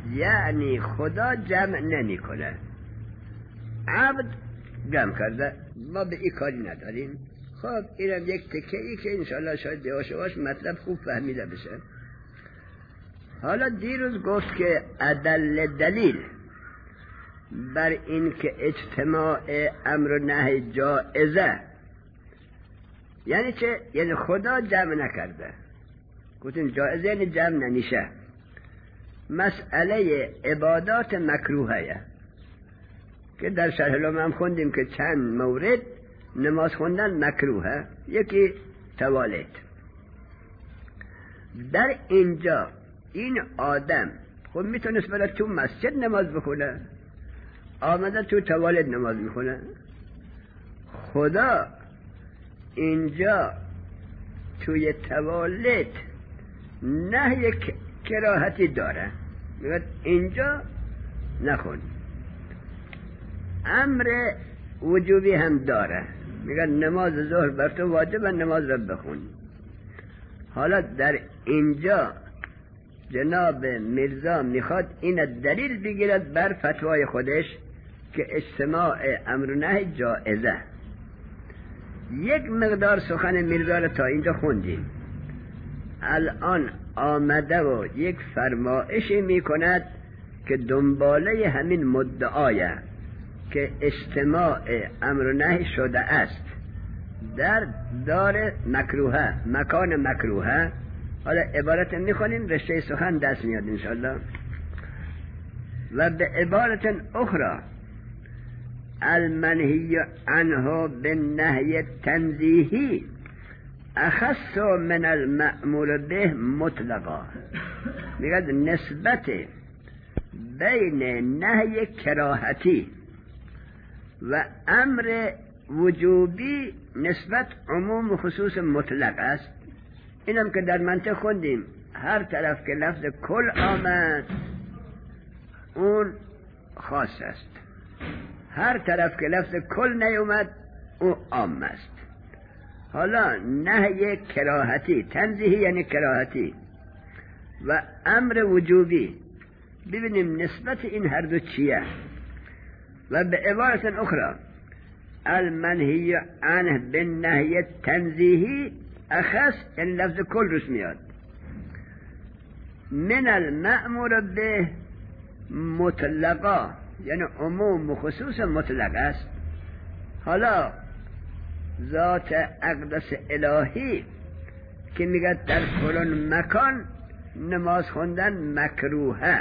یعنی خدا جمع نمی کنه، عبد جمع کرده. ما به این کاری نداریم. خب اینم یک تکه ای که انشاءالله شاید یواش مطلب خوب فهمیده بشه. حالا دیروز گفت که دلیل بر این که اجتماع امر و نهی جائزه، یعنی چه؟ یعنی خدا جمع نکرده. گفتیم جائزه یعنی جمع نمیشه. مسئله عبادات مکروهه که در شرح العلوم هم خوندیم که چند مورد نماز خوندن مکروهه. یکی توالت. در اینجا این آدم خب میتونست برای تو مسجد نماز بخونه، آمده تو توالت نماز میخونه. خدا اینجا توی توالت نهی کراهتی داره، میگه اینجا نخون. امر وجوبی هم داره، میگه نماز ظهر بر تو واجبه، نماز را بخون. حالا در اینجا جناب میرزا میخواد این دلیل بگیرد بر فتوای خودش که اجتماع امر و نهی جائزه. یک مقدار سخن میرزا را تا اینجا خوندیم. الان آمده و یک فرمایشی میکند که دنباله همین مدعایه که اجتماع امر و نهی شده است در دار مکروهه، مکان مکروهه. حالا عبارت میخونیم رشته سخن دست میاد انشاءالله. و به عبارت اخرى المنهی عنه بالنهی تنزیهی اخص من المأمور به مطلقا. میگه نسبت بین نهی کراهتی و امر وجوبی نسبت عموم و خصوص مطلق است. اینم که در منطق خوندیم، هر طرف که لفظ کل آمد اون خاص است، هر طرف که لفظ کل نیومد اون عام است. حالا نهی کراهتی، تنزیهی یعنی کراهتی، و امر وجوبی، ببینیم نسبت این هر دو چیه. و به عبارت اخرى المنهی عنه بالنهی تنزیهی اخص، یعنی لفظ کل روش میاد، من المأمور به مطلقا، یعنی عموم و خصوص مطلق است. حالا ذات اقدس الهی که میگه در فلان مکان نماز خوندن مکروهه،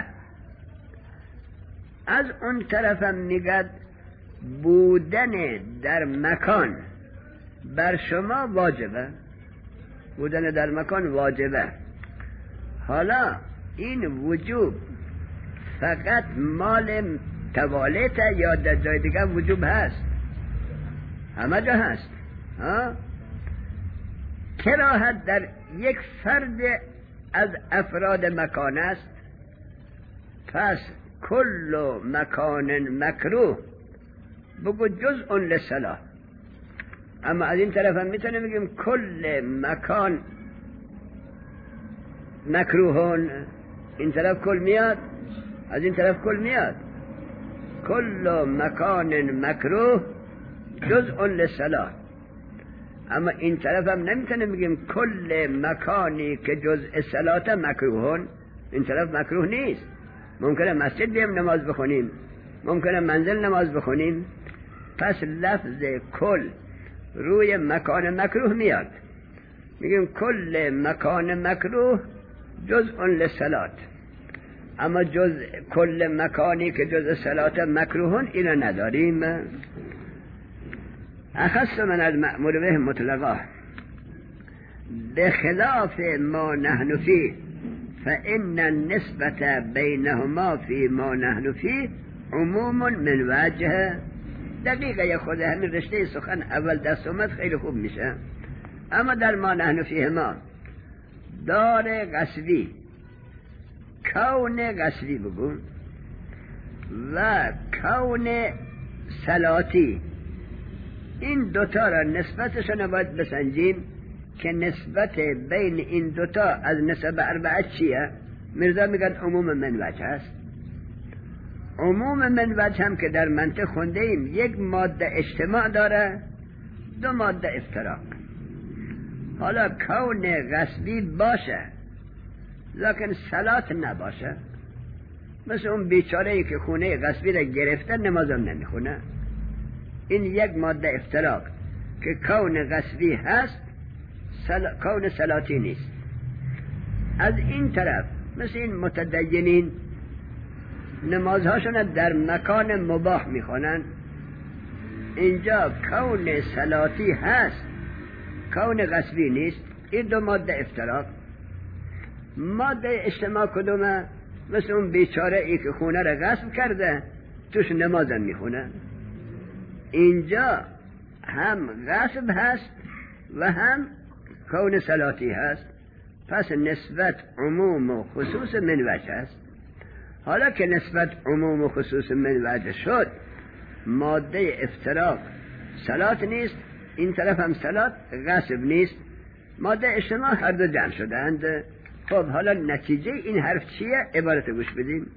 از اون طرفم میگه بودن در مکان بر شما واجبه، بودن در مکان واجبه. حالا این وجوب فقط مال توالته یا در جای دیگه وجوب هست؟ همه جا هست. کراهت در یک فرد از افراد مکان است، پس کل مکان مکروه بگو جزء للصلاة. اما از این طرف هم میتونه بگیم کل مکان مکروهون، این طرف کل میاد، از این طرف کل میاد. کل مکان مکروه جزء للصلاة. اما این طرف هم نمیتونه بگیم کل مکانی که جزء صلاة مکروهون، این طرف مکروه نیست. ممکنه مسجد بیم نماز بخونیم، ممکنه منزل نماز بخونیم. پس لفظ کل روی مکان مکروه میاد، میگیم کل مکان مکروه جزء للصلاة. اما کل مکانی که جزء صلاة مکروهون اینو نداریم. اخص من المأمور به مطلقا بخلاف ما نحن فيه فإن النسبة بينهما في ما نحن فيه عموم من وجه. دقیقه یه خود همین رشته سخن اول دست اومد خیلی خوب میشه. اما در ما نحن فیه ما دار غصبی، کون غصبی بگو، و کون صلاتی، این دوتا را نسبتشون باید بسنجیم که نسبت بین این دوتا از نسب اربعه چیه؟ میرزا میگن عموم من وجه هست. عموم من وجه هم که در منطق خونده ایم یک ماده اجتماع داره، دو ماده افتراق. حالا کون غصبی باشه لکن صلات نباشه، مثل اون بیچاره ای که خونه غصبی را گرفته نمازم نمیخونه، این یک ماده افتراق که کون غصبی هست، کون صلاتی نیست. از این طرف مثل این متدینین نمازهاشون در مکان مباح میخونن، اینجا کون صلاتی هست، کون غصبی نیست. این دو ماده افتراق. ماده اجتماع کدومه؟ مثل اون بیچاره ای که خونه را غصب کرده توش نمازم میخونه، اینجا هم غصب هست و هم کون صلاتی هست. پس نسبت عموم و خصوص من وجه است. حالا که نسبت عموم و خصوص من وجه شد، ماده افتراق صلات نیست، این طرف هم صلات غصب نیست، ماده اجتماع هر دو جمع شدند. خب حالا نتیجه این حرف چیه؟ عبارت گوش بدیم.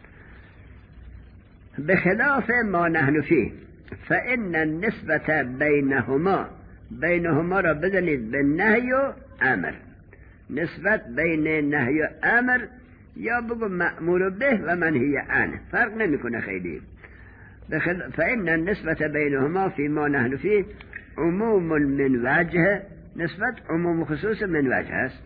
بخلاف ما نحن فيه فإن النسبة بینهما را بزنید به نهی و امر. نسبت بین نهی و امر یا بگو مأمور به و منهی عنه فرق نمیکنه خیلی. فإن النسبة بینهما فی ما نحن فيه عموم من وجه، نسبت عموم خصوص من وجه است.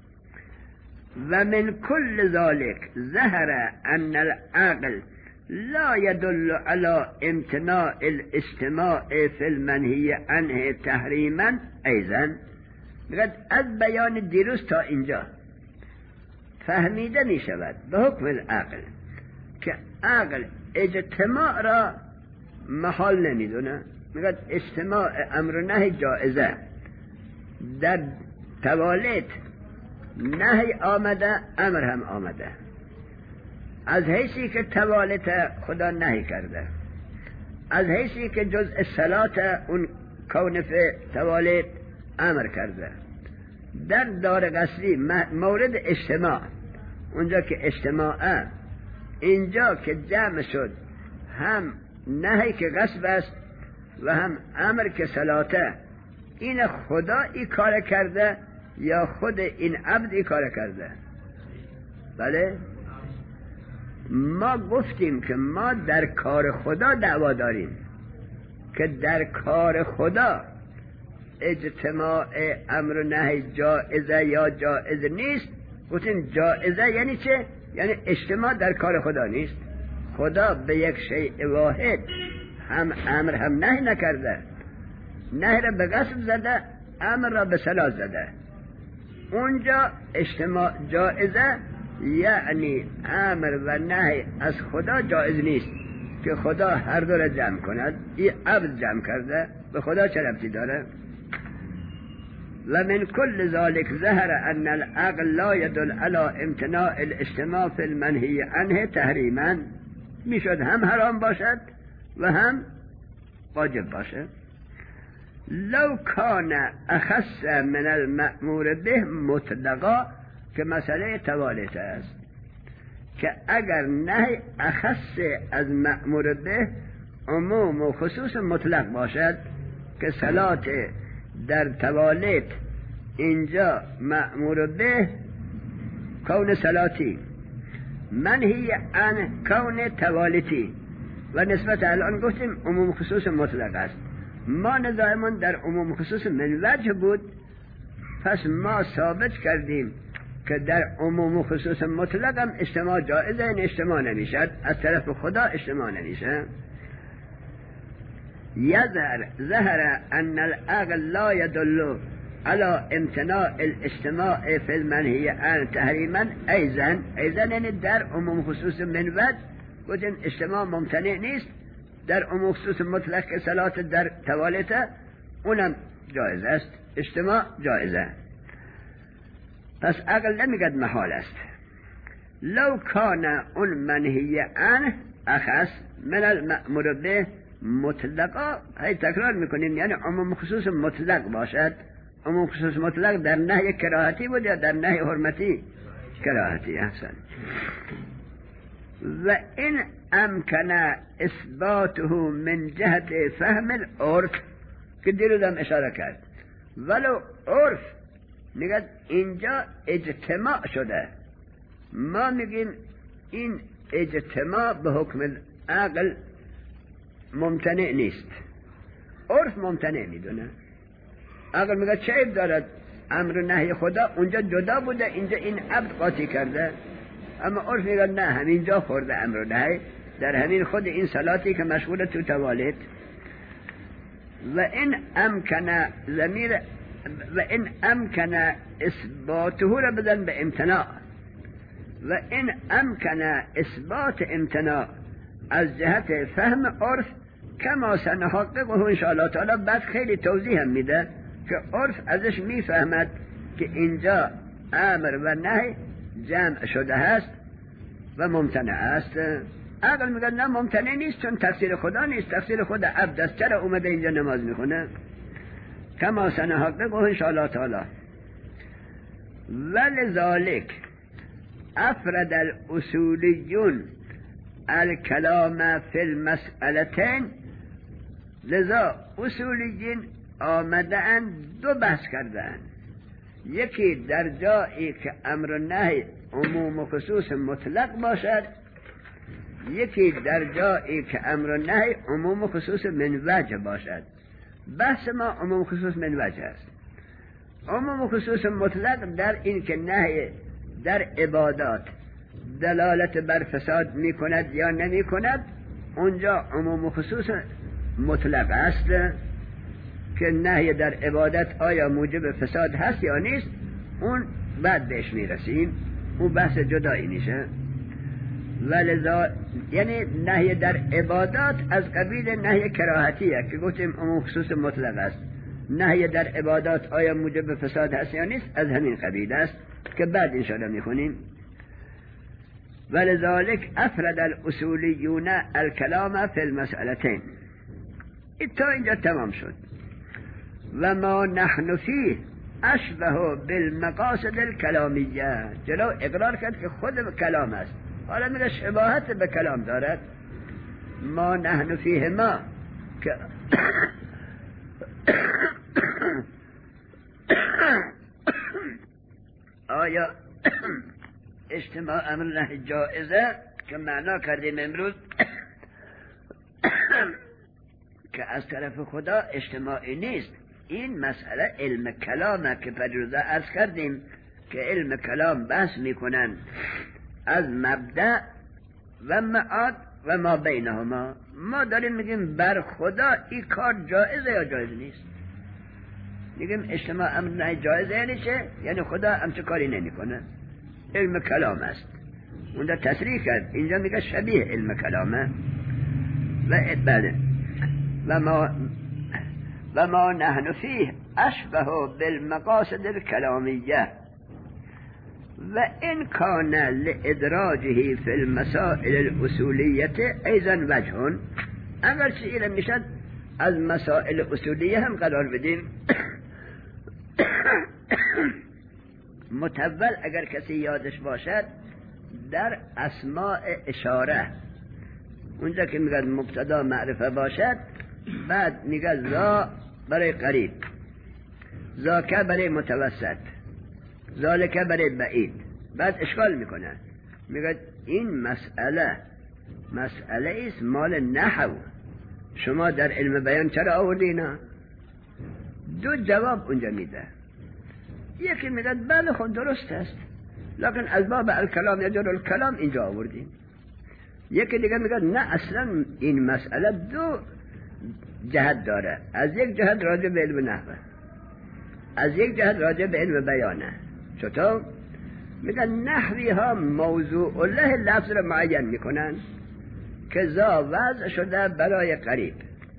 و من كل ذلك ظهر ان العقل لا يدل على امتناع الاجتماع في المنهي عنه تحریما ایضا. میگه از بیان دیروز تا اینجا فهمیده می شود به حکم العقل که عقل اجتماع را محال نمیدونه. میگه اجتماع امر و نهی جائزه، در توالیت نهی آمده امر هم آمده، از حیثی که توالیت خدا نهی کرده، از حیثی که جزء صلات اون کون فی توالیت امر کرده. در دار قصری مورد اجتماع، اونجا که اجتماع، اینجا که جمع شد هم نهی که غصب است و هم امر که صلاته، این خدا ای کار کرده یا خود این عبد ای کار کرده؟ بله، ما گفتیم که ما در کار خدا دعوا داریم که در کار خدا اجتماع امر و نهی جائزه یا جائز نیست. گفتیم جائزه یعنی چه؟ یعنی اجتماع در کار خدا نیست. خدا به یک شیء واحد هم امر هم نهی نکرده، نهی را به غصب زده، امر را به صلاح زده. اونجا اجتماع جائزه یعنی امر و نهی از خدا جائز نیست که خدا هر دو را جمع کند. این عبد جمع کرده، به خدا چه ربطی داره؟ و من كل ذلك ظهر ان العقل لا يدل على امتناع الاجتماع في المنهي عنه تحریما. میشد هم حرام باشد و هم واجب باشد. لو کان اخص من المأمور به مطلقا، که مسئله توالیت است، که اگر نهی اخص از مأمور به عموم و خصوص مطلق باشد، که صلات در توالیت اینجا مأمور به کون صلاتی، منهی عن کون توالیتی، و نسبت الان گفتیم عموم خصوص مطلق است. ما نظامون در عموم خصوص من وجه بود، پس ما ثابت کردیم که در عموم خصوص مطلق هم اجتماع جائزه، این اجتماع نمیشد، از طرف خدا اجتماع نمیشه. ظهر ان العقل لا يدل على امتناع الاجتماع في المنهي عنه تحریما ایضا. یعنی در عموم خصوص من وجه گفتیم اجتماع ممتنع نیست، در عموم خصوص مطلق که صلات در توالیت اونم جایز است، اجتماع جایزه. پس عقل نمیگد محال است. لو کان اون منهی عنه اخص من المأمور به مطلقا، هی تکرار میکنیم، یعنی عموم خصوص مطلق باشد. عموم خصوص مطلق در نهی کراهتی بود یا در نهی حرمتی؟ کراهتی. احسن. و این امکن اثباته من جهت فهم العرف که دیروزم اشاره کرد، ولو عرف میگه اینجا اجتماع شده، ما میگیم این اجتماع به حکم عقل ممتنع نیست، عرف ممتنع میدونه. عقل میگه چه عیب دارد، امر و نهی خدا اونجا جدا بوده، اینجا این عبد قاطی کرده، اما عرف میگه نه، همینجا خورده امر و نهی، در همین خود این صلاتی که مشغول تو توالید. و این امکن اثباته را بدن به امتناع، و این امکن اثبات امتناع از جهت فهم عرف کما سنحققه انشاءالله تعالی. بعد خیلی توضیح هم میده که عرف ازش میفهمد که اینجا امر و نهی جمع شده هست و ممتنع است. عقل میگه نه ممتنع نیست، چون تقصیر خدا نیست، تقصیر خود عبد است، چرا اومده اینجا نماز میخونه؟ کما سنحققه انشاءالله تعالی. ولذالک افرد الاصولیون الکلام فی المسئلتین، لذا اصولیین آمدن دو بحث کردن، یکی در جایی که امر و نهی عموم و خصوص مطلق باشد، یکی در جایی که امر و نهی عموم و خصوص من وجه باشد. بحث ما عموم و خصوص من وجه است. عموم و خصوص مطلق در این که نهی در عبادات دلالت بر فساد می کند یا نمی کند، اونجا عموم و خصوص مطلق است که نهی در عبادت آیا موجب فساد هست یا نیست، اون بعد بهش می رسیم، اون بحث جدایی میشه. ولذا یعنی نهی در عبادات از قبیل نهی کراهتیه که گفتیم عموم خصوص مطلق است. نهی در عبادات آیا موجب فساد هست یا نیست، از همین قبیل است که بعد انشاءالله میخونیم. ولذالک افرد الاصولیون الکلام فی المسئلتین. تا اینجا تمام شد. و ما نحن فیه اشبه بالمقاصد الکلامیه. جلو اقرار کرد که خود کلام است، حالا میگه شباهت به کلام دارد. ما نحن فیه ما که آیا اجتماع امر نهی جائزه که معنا کردیم امروز که از طرف خدا اجتماعی نیست. این مسئله علم کلامه که پریروزه عرض کردیم که علم کلام بحث میکنن از مبدأ و معاد و ما بینهما. ما داریم میگیم بر خدا این کار جائزه یا جایز نیست. میگیم اجتماع امر نهی جایزه یعنی چه؟ یعنی خدا همچه کاری نمیکنه، علم کلام است. اونجا تصریح کرد، اینجا میگه شبیه علم کلامه. بله و ما نحن فیه اشبه بالمقاصد الکلامیه و این کان لادراجه فی المسائل الاصولیت ایضا وجهون. اگر چه علم میشد از مسائل اصولیه هم قرار بدیم متول اگر کسی یادش باشد در اسماء اشاره، اونجا که میگه مبتدا معرفه باشد، بعد میگه ذا برای قریب، ذاکه برای متوسط، ذالکه برای بعید، بعد اشکال میکنه، میگه این مسئله ایست مال نحو، شما در علم بیان چرا آوردینا؟ دو جواب اونجا میده. یکی میگه بله خود درست است، لکن از باب الکلام یجر الکلام اینجا آوردیم. یکی دیگه میگه نه، اصلا این مسئله دو جهت داره، از یک جهت راجع به علم نحوه، از یک جهت راجع به علم بیانه. چطور؟ میگن نحوی ها موضوع الله لفظ رو معین میکنن که ذا وضع شده برای قریب،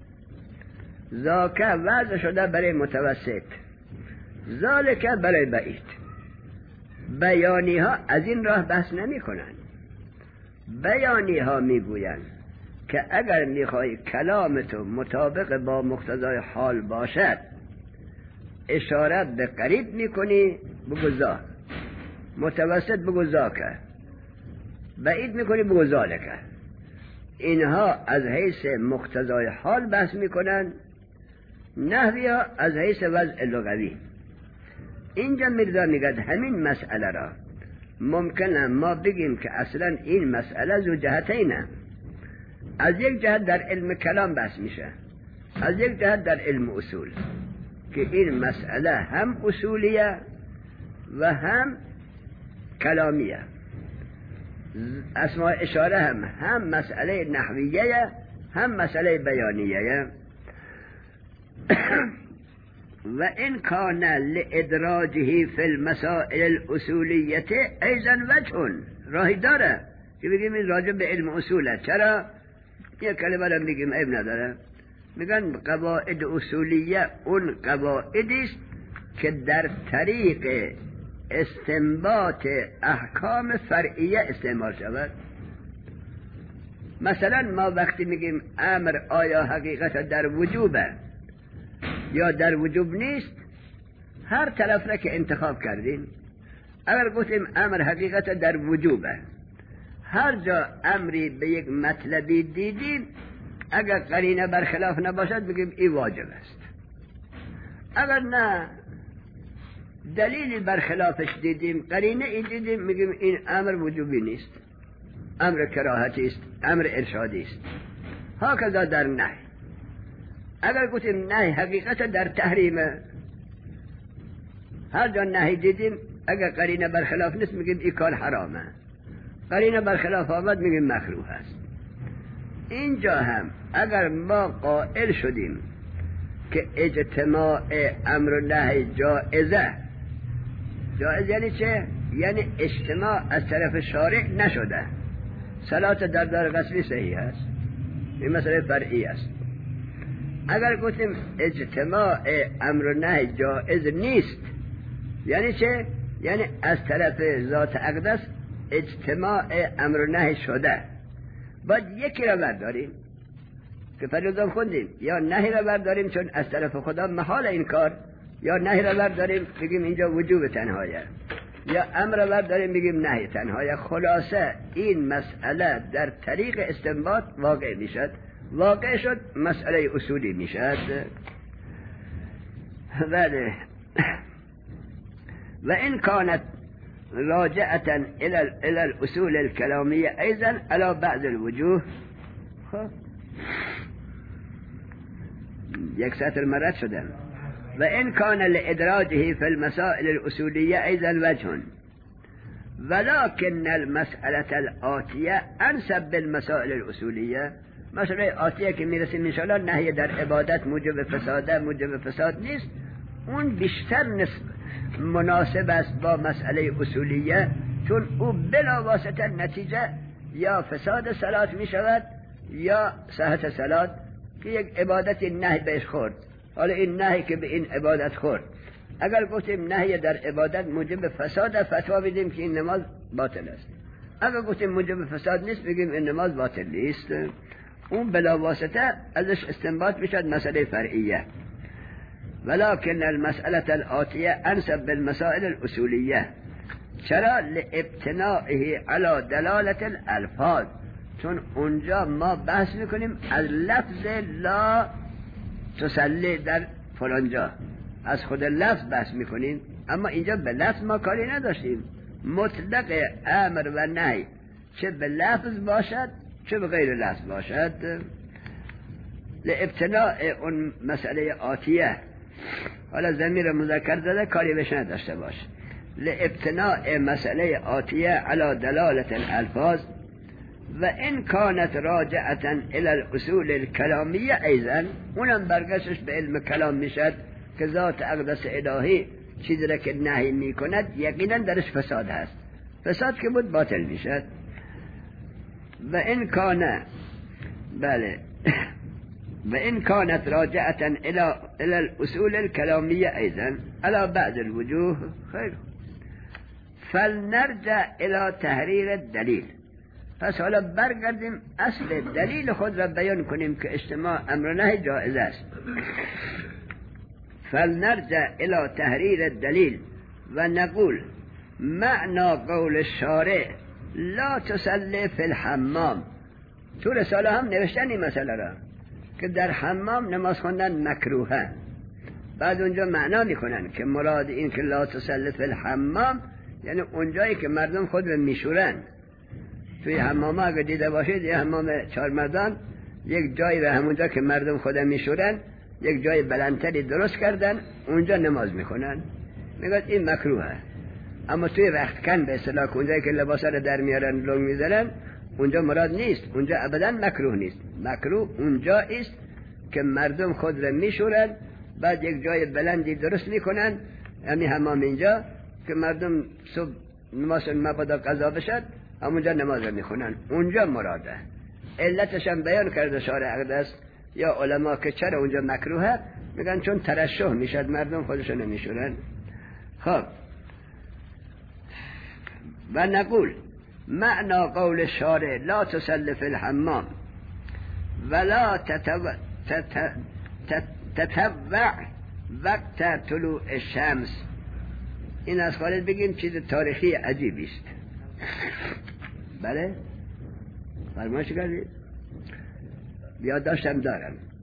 ذاکه وضع شده برای متوسط، ذالکه برای بعید. بیانی ها از این راه بحث نمی کنن. بیانی ها میگوین که اگر میخوای کلامتو مطابق با مقتضای حال باشد، اشارت به قریب میکنی بگو ذا، متوسط بگو ذاکه، بعید میکنیم بوزالکه. اینها از حیث مقتضای حال بحث میکنن، نحوی‌ها از حیث وضع لغوی. اینجا میرزا میگه همین مسئله را ممکنه ما بگیم که اصلا این مسئله ذو جهتینه. از یک جهت در علم کلام بحث میشه، از یک جهت در علم اصول، که این مسئله هم اصولیه و هم کلامیه. اسماء اشاره هم مسئله نحویه هم مسئله بیانیه. و این کان لادراجه فی المسائل الاصولیه ایضا وجه، راهی داره که بگیم این راجع به علم اصوله. چرا؟ یک کلمه را بگیم عیب نداره. میگن قواعد اصولیه اون قواعدی است که در طریق استنباط احکام فرعیه استعمال شود. مثلا ما وقتی میگیم امر آیا حقیقت در وجوبه یا در وجوب نیست، هر طرف را که انتخاب کردیم، اگر گفتیم امر حقیقت در وجوبه، هر جا امری به یک مطلبی دیدیم، اگر قرینه برخلاف نباشد بگیم این واجب است. اگر نه دلیلی برخلافش دیدیم، قرینه ای دیدیم، میگیم این امر وجوبی نیست، امر کراهتی است، امر ارشادی است. هکذا در نهی، اگر گفتیم نهی حقیقت در تحریمه، هر جا نهی دیدیم اگر قرینه برخلاف نیست میگیم این کار حرامه، قرینه برخلاف آمد میگیم مکروه است. اینجا هم اگر ما قائل شدیم که اجتماع امر و نهی جائزه، جائز یعنی چه؟ یعنی اجتماع از طرف شارع نشده. صلات در دار غسلی صحیح است، این مسئله فرعی است. اگر گفتیم اجتماع امر و نهی جائز نیست، یعنی چه؟ یعنی از طرف ذات اقدس اجتماع امر و نهی شده. باید یکی را برداریم که فریضه خوندیم، یا نهی را برداریم چون از طرف خدا محال این کار، یا نهی را برداریم بگیم اینجا وجوب تنهایه، یا امر را برداریم بگیم نهی تنهایه. خلاصه این مسئله در طریق استنباط واقع میشد، واقع شد مسئله اصولی میشد. بله. و این کانت راجعتا الى الاصول الكلامية ايضا على بعض الوجوه. یک سطر مرد شده. و این کان لادراجه في المسائل الاصولية ايضا وجه، ولكن المسألة الآتية انسب بالمسائل الاصولية. مسئله آتیه که میرسیم انشاءالله، نهی در عبادت موجب فساده، موجب فساد نیست، اون بیشتر مناسب است با مسئله اصولیه، چون او بلا واسطه نتیجه یا فساد صلات می شود یا صحت صلات، که یک عبادت نهی بهش خورد. حالا این نهی که به این عبادت خورد، اگر گفتیم نهی در عبادت موجب فساد، فتوا بدیم که این نماز باطل است. اگر گفتیم موجب فساد نیست، بگیم این نماز باطل نیست. اون بلا واسطه ازش استنباط میشد مسئله فرعیه. ولكن المسألة الآتية أنسب بالمسائل الأصولية. چرا؟ لابتنائه على دلالة الألفاظ، چون اونجا ما بحث میکنیم از لفظ لا تصلی در فلانجا، از خود لفظ بحث میکنیم، اما اینجا به لفظ ما کاری نداشتیم. مطلق امر و نهی چه به لفظ باشد چه به غیر لفظ باشد، لابتناء اون مسئله آتیه، حالا ضمیر مذکر زده کاری بهش نداشته باش، لابتناء مسئله آتیه علی دلالت الالفاظ. و این کانت راجعتا الى الاصول الکلامیه ایضا، اونم برگشتش به علم کلام میشد که ذات اقدس الهی چیزی را که نهی میکند یقینا درش فساد هست، فساد که بود باطل میشد. و این کانه، بله، و این كانت راجعة الى الاصول الكلامية ايضا على بعض الوجوه. خير. فلنرجع الى تحرير الدليل. پس حالا برگردیم اصل دلیل خود را بیان کنیم که اجتماع امر نهی جائز است. فلنرجع الى تحرير الدليل و نقول معنى قول الشارع لا تصلی فی الحمام. تو رساله هم نوشتن این مسئله را که در حمام نماز خوندن مکروهه. بعد اونجا معنا میکنن که مراد این که لا تصلی فی الحمام یعنی اونجایی که مردم خود رو میشورن. توی حمام اگه دیده باشید یه حمام چهارمردان یک جایی به همونجا که مردم خود میشورن یک جای بلندتری درست کردن، اونجا نماز میکنن. میگن این مکروهه. اما توی رختکن به اصطلاح اونجایی که لباسا رو در میارن لنگ میذارن اونجا مراد نیست. اونجا ابدا مکروه نیست. مکروه اونجا است که مردم خود رو میشورن، بعد یک جای بلندی درست میکنن، یعنی حمام اینجا که مردم صبح نماز مبادا قضا بشد همونجا نماز رو میخونن. اونجا مراده. علتش هم بیان کرده شارع اقدس یا علما که چرا اونجا مکروهه. میگن چون ترشح میشد، مردم خودشون نمیشورن. خب و نقول معنى قول الشارع لا تصل في الحمام ولا تتبع وقت طلوع الشمس. این از خارج بگیم چیز تاریخی عجیبی است. بله فرمایش کردید؟ یاد داشتم دارم.